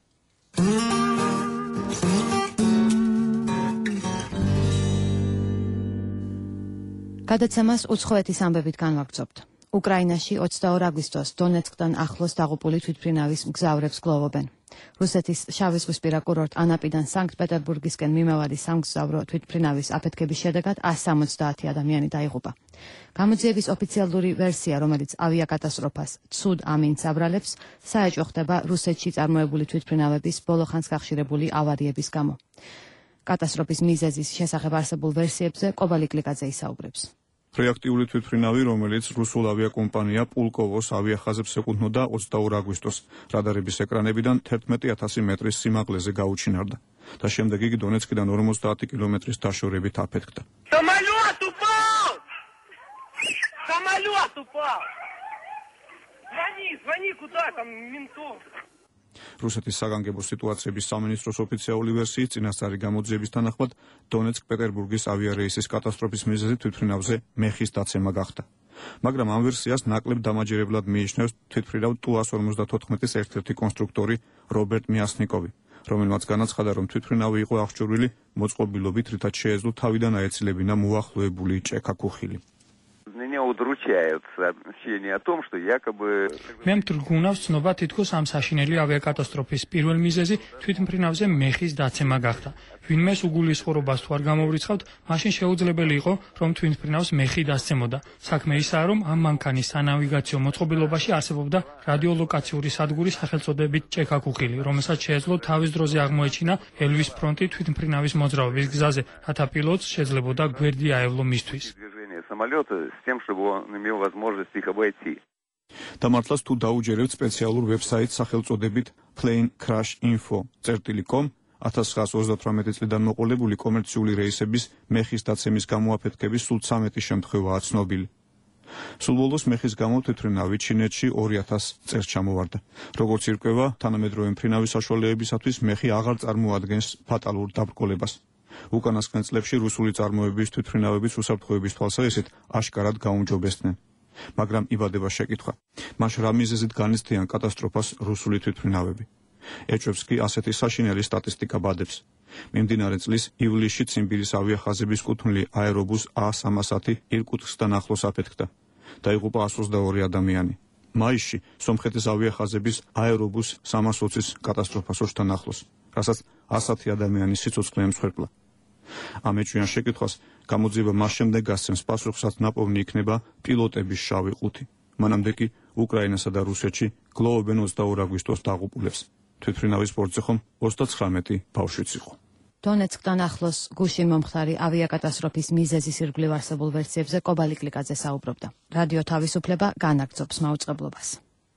გადაცემას უცხოეთის ამბებით განვაგრძობთ. უკრაინაში 22 აგვისტოს დონეცკთან ახლოს დაღუპული თვითმფრინავის მგზავრებს გლოვობენ. რუსეთის შავიზღვისპირა კურორტ ანაპიდან სანქტ-პეტერბურგისკენ მიმავალი სამგზავრო თვითმფრინავის აფეთქების შედეგად 170 ადამიანი დაიღუპა. გამოძიების ოფიციალური ვერსია, რომელიც ავიაკატასტროფას ცუდ ამინდს აბრალებს, საეჭვო ხდება რუსეთში წარმოებული თვითმფრინავების ბოლოხანს გახშირებული ავარიების გამო. კატასტროფის მიზეზის შესახებ არსებულ ვერსიებზე კობალი კლიკაძე ისაუბრებს. რეაქტიული თვითმფრინავი, რომელიც რუსულ ავიაკომპანია პულკოვოს ავიახაზებს ეკუთვნოდა 22 აგვისტოს რადარების ეკრანებიდან 11,000 მეტრის სიმაღლეზე გაუჩინარდა და შემდეგ იგი დონეცკიდან 50 კილომეტრის დაშორებით აფეთქდა. Самолет упал! Гони! звони куда там ментов. რუსეთის საგანგებო სიტუაციების სამინისტროს ოფიციალური ვერსიის წინასწარი გამოძიების თანახმად დონეცკ-პეტერბურგის ავიარეისის კატასტროფის მიზეზი თვითმფრინავზე მეხის დაცემა გახდა. მაგრამ ამ ვერსიას ნაკლებ დამაჯერებლად მიიჩნევს თვითმფრინავ Tu-154-ის ერთ-ერთი კონსტრუქტორი რობერტ მიასნიკოვი, რომელმაც განაცხადა, რომ თვითმფრინავი იყო აღჭურვილი მოწყობილობით, რითაც შეეძლო თავიდან აეცილებინა მოახლოებული ჭექა-ქუხილი. Меня удручает сообщение о том, что якобы... მე მტრგუნავს ცნობა თითქოს ამ საშინელი ავიაკატასტროფის პირველ მიზეზი თვითმფრინავზე მეხის დაცემა გახდა. ვინმეს უგულისხმობას თუ არ გამოვრიცხავთ, მაშინ შეუძლებელი იყო, რომ თვითმფრინავს მეხი დასცემოდა. საქმე ისაა, რომ ამ მანქანის სანავიგაციო მოწყობილობაში არსებობდა რადიოლოკაციური სადგური სახელწოდებით ჭექა-ქუხილი, რომელსაც შეეძლო თავის დროზე აღმოეჩინა ელვის ფრონტი თვითმფრინავის მოძრაობის გზაზე, რათა პილოტს შეძლებოდა გვერდი აევლო მისთვის. самолета с тем, чтобы он имел возможность их обойти. დამართლას თუ დაუჯერებთ სპეციალურ ვებსაიტს სახელწოდებით planecrashinfo.com 1938 წლიდან მოყოლებული კომერციული რეისების მეხის დაცემის გამოაფეთქების სულ 13 შემთხვევაა ცნობილი. სულ ბოლოს მეხის გამო თვითმფრინავი ჩინეთში 2000 წელს ჩამოვარდა. როგორც ირკვევა, თანამედროვე მფრინავის საშუალებისათვის მეხი აღარ წარმოადგენს ფატალურ დაბრკოლებას. უკანასკნელ წლებში რუსული წარმოების თვითმფრინავების უსაფრთხოების თვალსაზრისით აშკარად გაუმჯობესდნენ. მაგრამ იბადება შეკითხვა: მაშ რა მიზეზით განიცდიან კატასტროფას რუსული თვითმფრინავები? ეჭვებს კი ასეთი საშინელი სტატისტიკა ბადებს. მიმდინარე წლის ივლისში ციმბირის ავიახაზების კუთვნილი აერობუს A310 ირკუტსკთან ახლოს აფეთქდა. დაიღუპა 122 ადამიანი. მაისში სომხეთის ავიახაზების აერობუს 320-ის კატასტროფას ოშთან ახლოს, რასაც 110 ადამიანის სიცოცხლე ემსხვერპლა. ამ ეჭვიან შეკითხვას გამოძიება მას შემდეგ გასცემს პასუხს, რაც ნაპოვნი იქნება პილოტების შავი ყუთი. მანამდე კი უკრაინასა და რუსეთში გლოვობენ 22 აგვისტოს დაღუპულებს. თვითმფრინავის ბორტზე ხომ 39 ბავშვიც იყო. დონეცკთან ახლოს გუშინ მომხდარი ავიაკატასტროფის მიზეზის ირგვლივ არსებულ ვერსიებზე კობალი კლიკაძე საუბრობდა. რადიო თავისუფლება განაგრძობს მაუწყებლობას.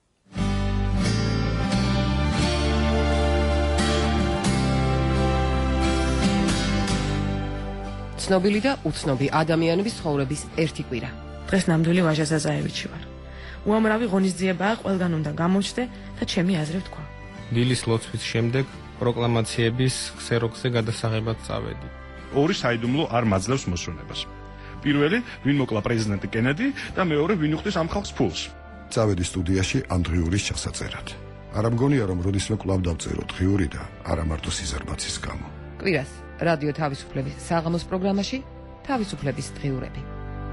ცნობილი და უცნობი ადამიანების ცხოვრების ერთი კვირა. დღეს ნამდვილი ვაჟა ზაზაევიჩი ვარ. უამრავი ღონისძიებაა, ყველგან უნდა გამოჩნდე და ჩემი აზრი ვთქვა. დილის ლოცვის შემდეგ პროკლამაციების ქსეროქსზე გადასაღებად წავედი. ორი საიდუმლო არ მაძლევს მოსვენებას. პირველი, ვინ მოკლა პრეზიდენტი კენედი და მეორე, ვინ უხდის ამ ხალხს ფულს. წავედი სტუდიაში ანდრიურის ჩასაწერად. არ ამგონია, რომ როდისმე კვლავ დავწერო დღიური და არა მარტო სიზარმაცის გამო. კვირას რადიო თავისუფლების საღამოს პროგრამაში თავისუფლების დღიურები.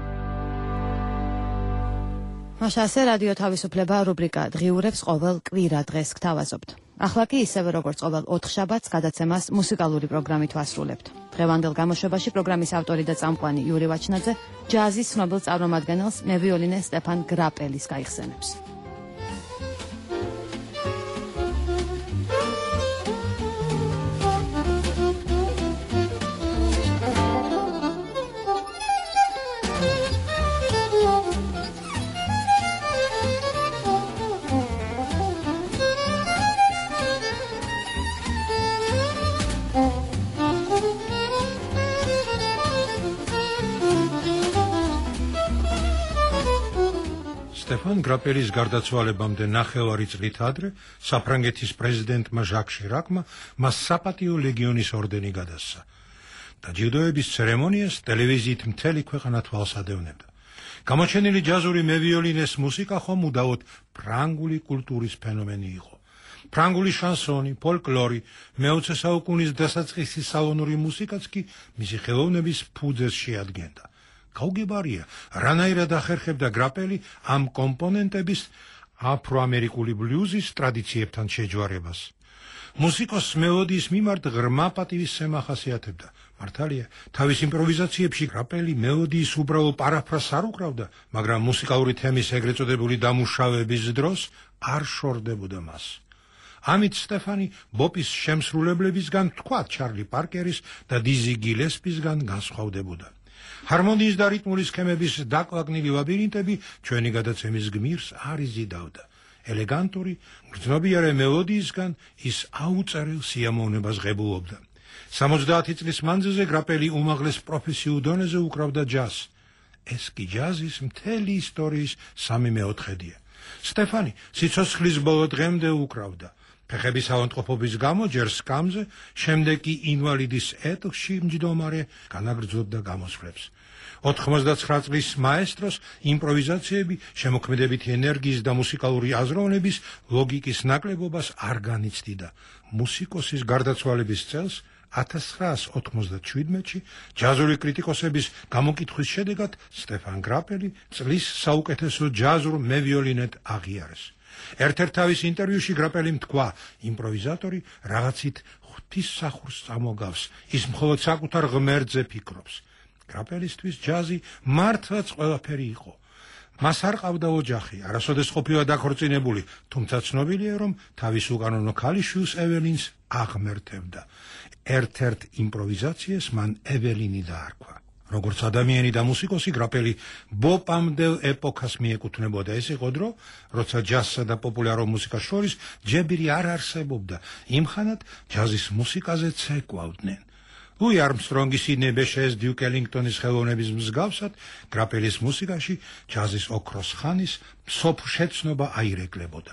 მაშასე რადიო თავისუფლება რუბრიკა დღიურებს ყოველ კვირა დღეს გთავაზობთ. ახლა კი ისევე როგორც ყოველ 4 შაბათს გადაცემას მუსიკალური პროგრამით ვასრულებთ. დღევანდელ გამოშვებაში პროგრამის ავტორი და წამყვანი იური ვაჩნაძე ჯაზის ცნობილ წარმომადგენელს მევიოლინე სტეფან გრაპელის გაიხსენებს. სტეფან გრაპელის გარდაცვალებამდე ნახევარი წლით ადრე საფრანგეთის პრეზიდენტმა ჟაკ შირაკმა მას საპატიო ლეგიონის ორდენი გადასცა. დაჯილდოების ცერემონიას ტელევიზიით მთელი ქვეყანა თვალს ადევნებდა. გამოჩენილი ჯაზური მევიოლინეს მუსიკა ხომ უდაოდ ფრანგული კულტურის ფენომენი იყო. ფრანგული შანსონი, ფოლკლორი, მე-20 საუკუნის დასაწყისი სალონური მუსიკაც კი მისი ხელოვნების ფუძეს შეადგენდა. გაუგებარია, რანაირად ახერხებდა გრაპელი ამ კომპონენტების აფროამერიკული ბლუზის ტრადიციებთან შეჯვარებას. მუსიკოს მელოდიის მიმართ ღრმა პატივისცემა ახასიათებდა. მართალია, თავის იმპროვიზაციებში გრაპელი მელოდიის უბრალო პარაფრაზს არ უკრავდა, მაგრამ მუსიკალური თემის ეგრეთ წოდებული დამუშავების დროს არ შორდებოდა მას. ამით სტეფანი ბოპის შემსრულებლებისგან, თქვათ ჩარლი პარკერის და დიზი გილესპისგან განსხვავდებოდა. ჰარმონიის და რიტმული სქემების დაკლაკნილი ლაბირინტები ჩვენი გადაცემის გმირს არ იზიდავდა. ელეგანტური, გრძნობიარე მელოდიისგან ის აუწერელ სიამოვნებას ღებულობდა. 70 წლის მანძილზე გრაპელი უმაღლეს პროფესიულ დონეზე უკრავდა ჯაზს. ეს კი ჯაზის მთელი ისტორიის 3/4-ია. სტეფანი სიცოცხლის ბოლო დღემდე უკრავდა. ფეხების ავადმყოფობის გამო ჯერ სკამზე, შემდეგ კი ინვალიდის ეტლში მჯდომარე განაგრძობდა გამოსვლებს. 99 წლის მაესტროს იმპროვიზაციები შემოქმედებითი ენერგიის და მუსიკალური აზროვნების ლოგიკის ნაკლებობას არ განიცდიდა. მუსიკოსის გარდაცვალების წელს 1997-ში ჯაზური კრიტიკოსების გამოკითხვის შედეგად სტეფან გრაპელი წლის საუკეთესო ჯაზურ მევიოლინედ აღიარეს. ერთ-ერთ თავის ინტერვიუში გრაპელიმ თქვა, იმპროვიზატორი რაღაცით ღვთისმსახურს წამოგავს, ის მხოლოდ საკუთარ ღმერთზე ფიქრობს. გრაპელისთვის ჯაზი მართლაც ყველაფერი იყო. მას არ ყავდა ოჯახი, არასოდეს ყოფილა დაქორწინებული, თუმცა ცნობილია, რომ თავის უკანონო ქალიშვილს ეველინს აღმერთებდა. ერთ-ერთ იმპროვიზაციას მან ეველინი დაარქვა. როგორც ადამიანი და მუსიკოსი, გრაპელი ბოპამდელ ეპოქას მიეკუთვნებოდა. ეს იყო დრო, როცა ჯაზსა და პოპულარო მუსიკას შორის ჯებირი არ არსებობდა. იმხანად ჯაზის მუსიკაზე ცეკვავდნენ. ლუი არმსტრონგის, სიდნეი ბეშეს, დიუკ ელინგტონის ხელოვნების მსგავსად, გრაპელის მუსიკაში ჯაზის ოქროს ხანის მსოფლშეცნობა აირეკლებოდა.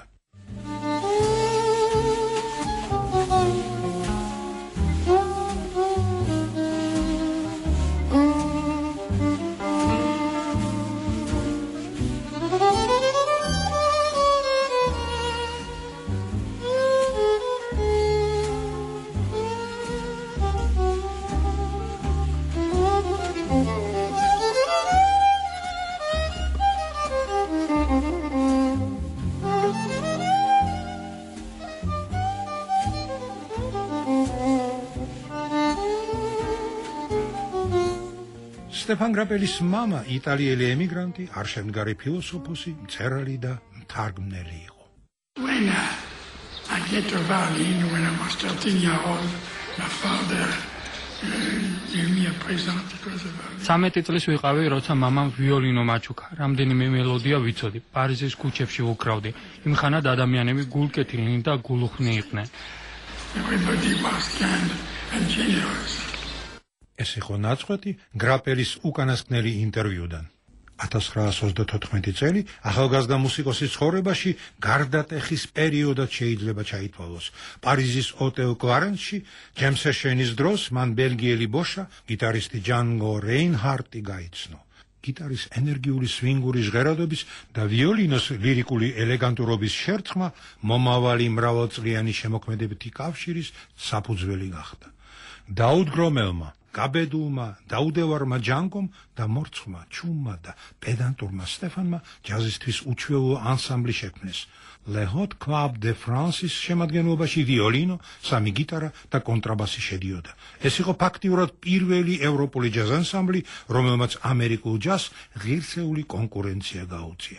სტეფან გრაპელის მამა იტალიელი ემიგრანტი, არშემდგარი ფილოსოფოსი, მწერალი და მთარგმნელი იყო. When I get to Berlin, when I was 13 years old, my father gave me a present. It was a violin. 13 წლის ვიყავი, როცა მამამ ვიოლინო მაჩუქა. რამდენიმე მელოდია ვიცოდი. პარიზის ქუჩებში უკრავდი. იმხანად ადამიანები გულკეთილნი და გულუხნი იყვნენ. Everybody was kind and generous. ეს იყო ნაწყვეტი გრაპელის უკანასკნელი ინტერვიუდან. 1934 წელი ახალგაზრდა მუსიკოსის ცხოვრებაში გარდატეხის პერიოდად შეიძლება ჩაითვალოს. პარიზის ოტელ კლარენსში ჯემს სეშენის დროს მან ბელგიელი ბოშა, გიტარისტი ჯანგო რეინჰარტი გაიცნო. გიტარის ენერგიული სვინგური ჟღერადობის და ვიოლინოს ლირიკული ელეგანტურობის შერწყმა მომავალი მრავალწლიანი შემოქმედებითი კავშირის საფუძველი გახდა. დაუდგრომელმა, გაბედულმა, დაუდევარმა ჯანგომ და მორცხვმა, ჩუმმა და პედანტურმა სტეფანმა ჯაზისთვის უჩვეულო ანსამბლი შექმნეს. Le Hot Club de France-ის შემადგენლობაში ვიოლინო, სამი გიტარა და კონტრაბასი შედიოდა. ეს იყო ფაქტიურად პირველი ევროპული ჯაზ ანსამბლი, რომელმაც ამერიკულ ჯაზს ღირსეული კონკურენცია გაუწია.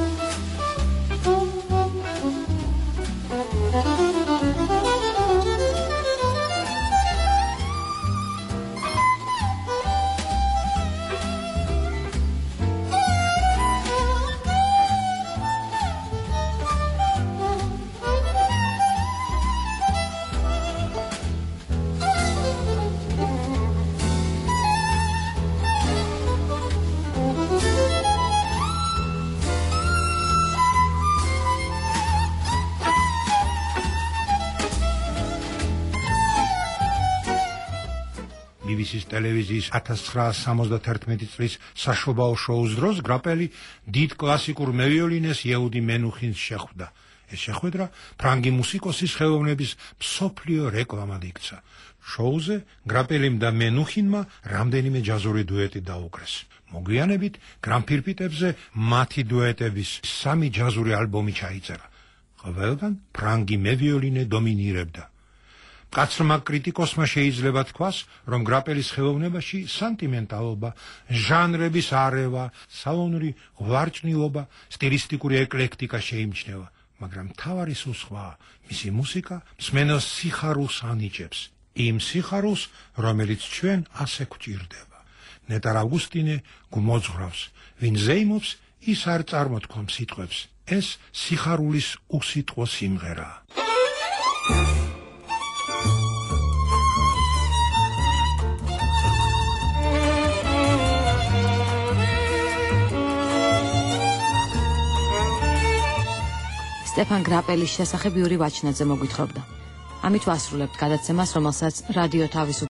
BBC-ის ტელევიზიის 1971 წლის საშობაო შოუს დროს გრაპელი დიდ კლასიკურ მევიოლინეს იეუდი მენუხინს შეხვდა. ეს შეხვედრა ფრანგი მუსიკოსის ხელოვნების მსოფლიო რეკლამად იქცა. შოუზე გრაპელიმ და მენუხინმა რამდენიმე ჯაზური დუეტი დაუკრეს. მოგვიანებით გრამფირფიტებზე მათი დუეტების 3 ჯაზური ალბომი ჩაიწერა. ყველგან ფრანგი მევიოლინე დომინირებდა. კაცრმა კრიტიკოსმა შეიძლება თქვას, რომ გრაპელის ხელოვნებაში სანტიმენტალობა, ჟანრების არევა, სალონური ღვარჭნილობა, სტილისტიკური ეკლექტიკა შეიმჩნევა, მაგრამ მთავარი სულ სხვაა, მისი მუსიკა მსმენელს სიხარულს ანიჭებს, იმ სიხარულს, რომელიც ჩვენ ასე გვჭირდება. ნეტარ ავგუსტინე გვმოძღვრავს, ვინ ზეიმობს, ის არ წარმოთქვამს სიტყვებს, ეს სიხარულის უსიტყვო სიმღერაა. სტეფან გრაპელის შესახებ იური ვაჩნაძე მოგვითხრობდა. ამით ვასრულებთ გადაცემას, რომელსაც რადიო თავისუფლება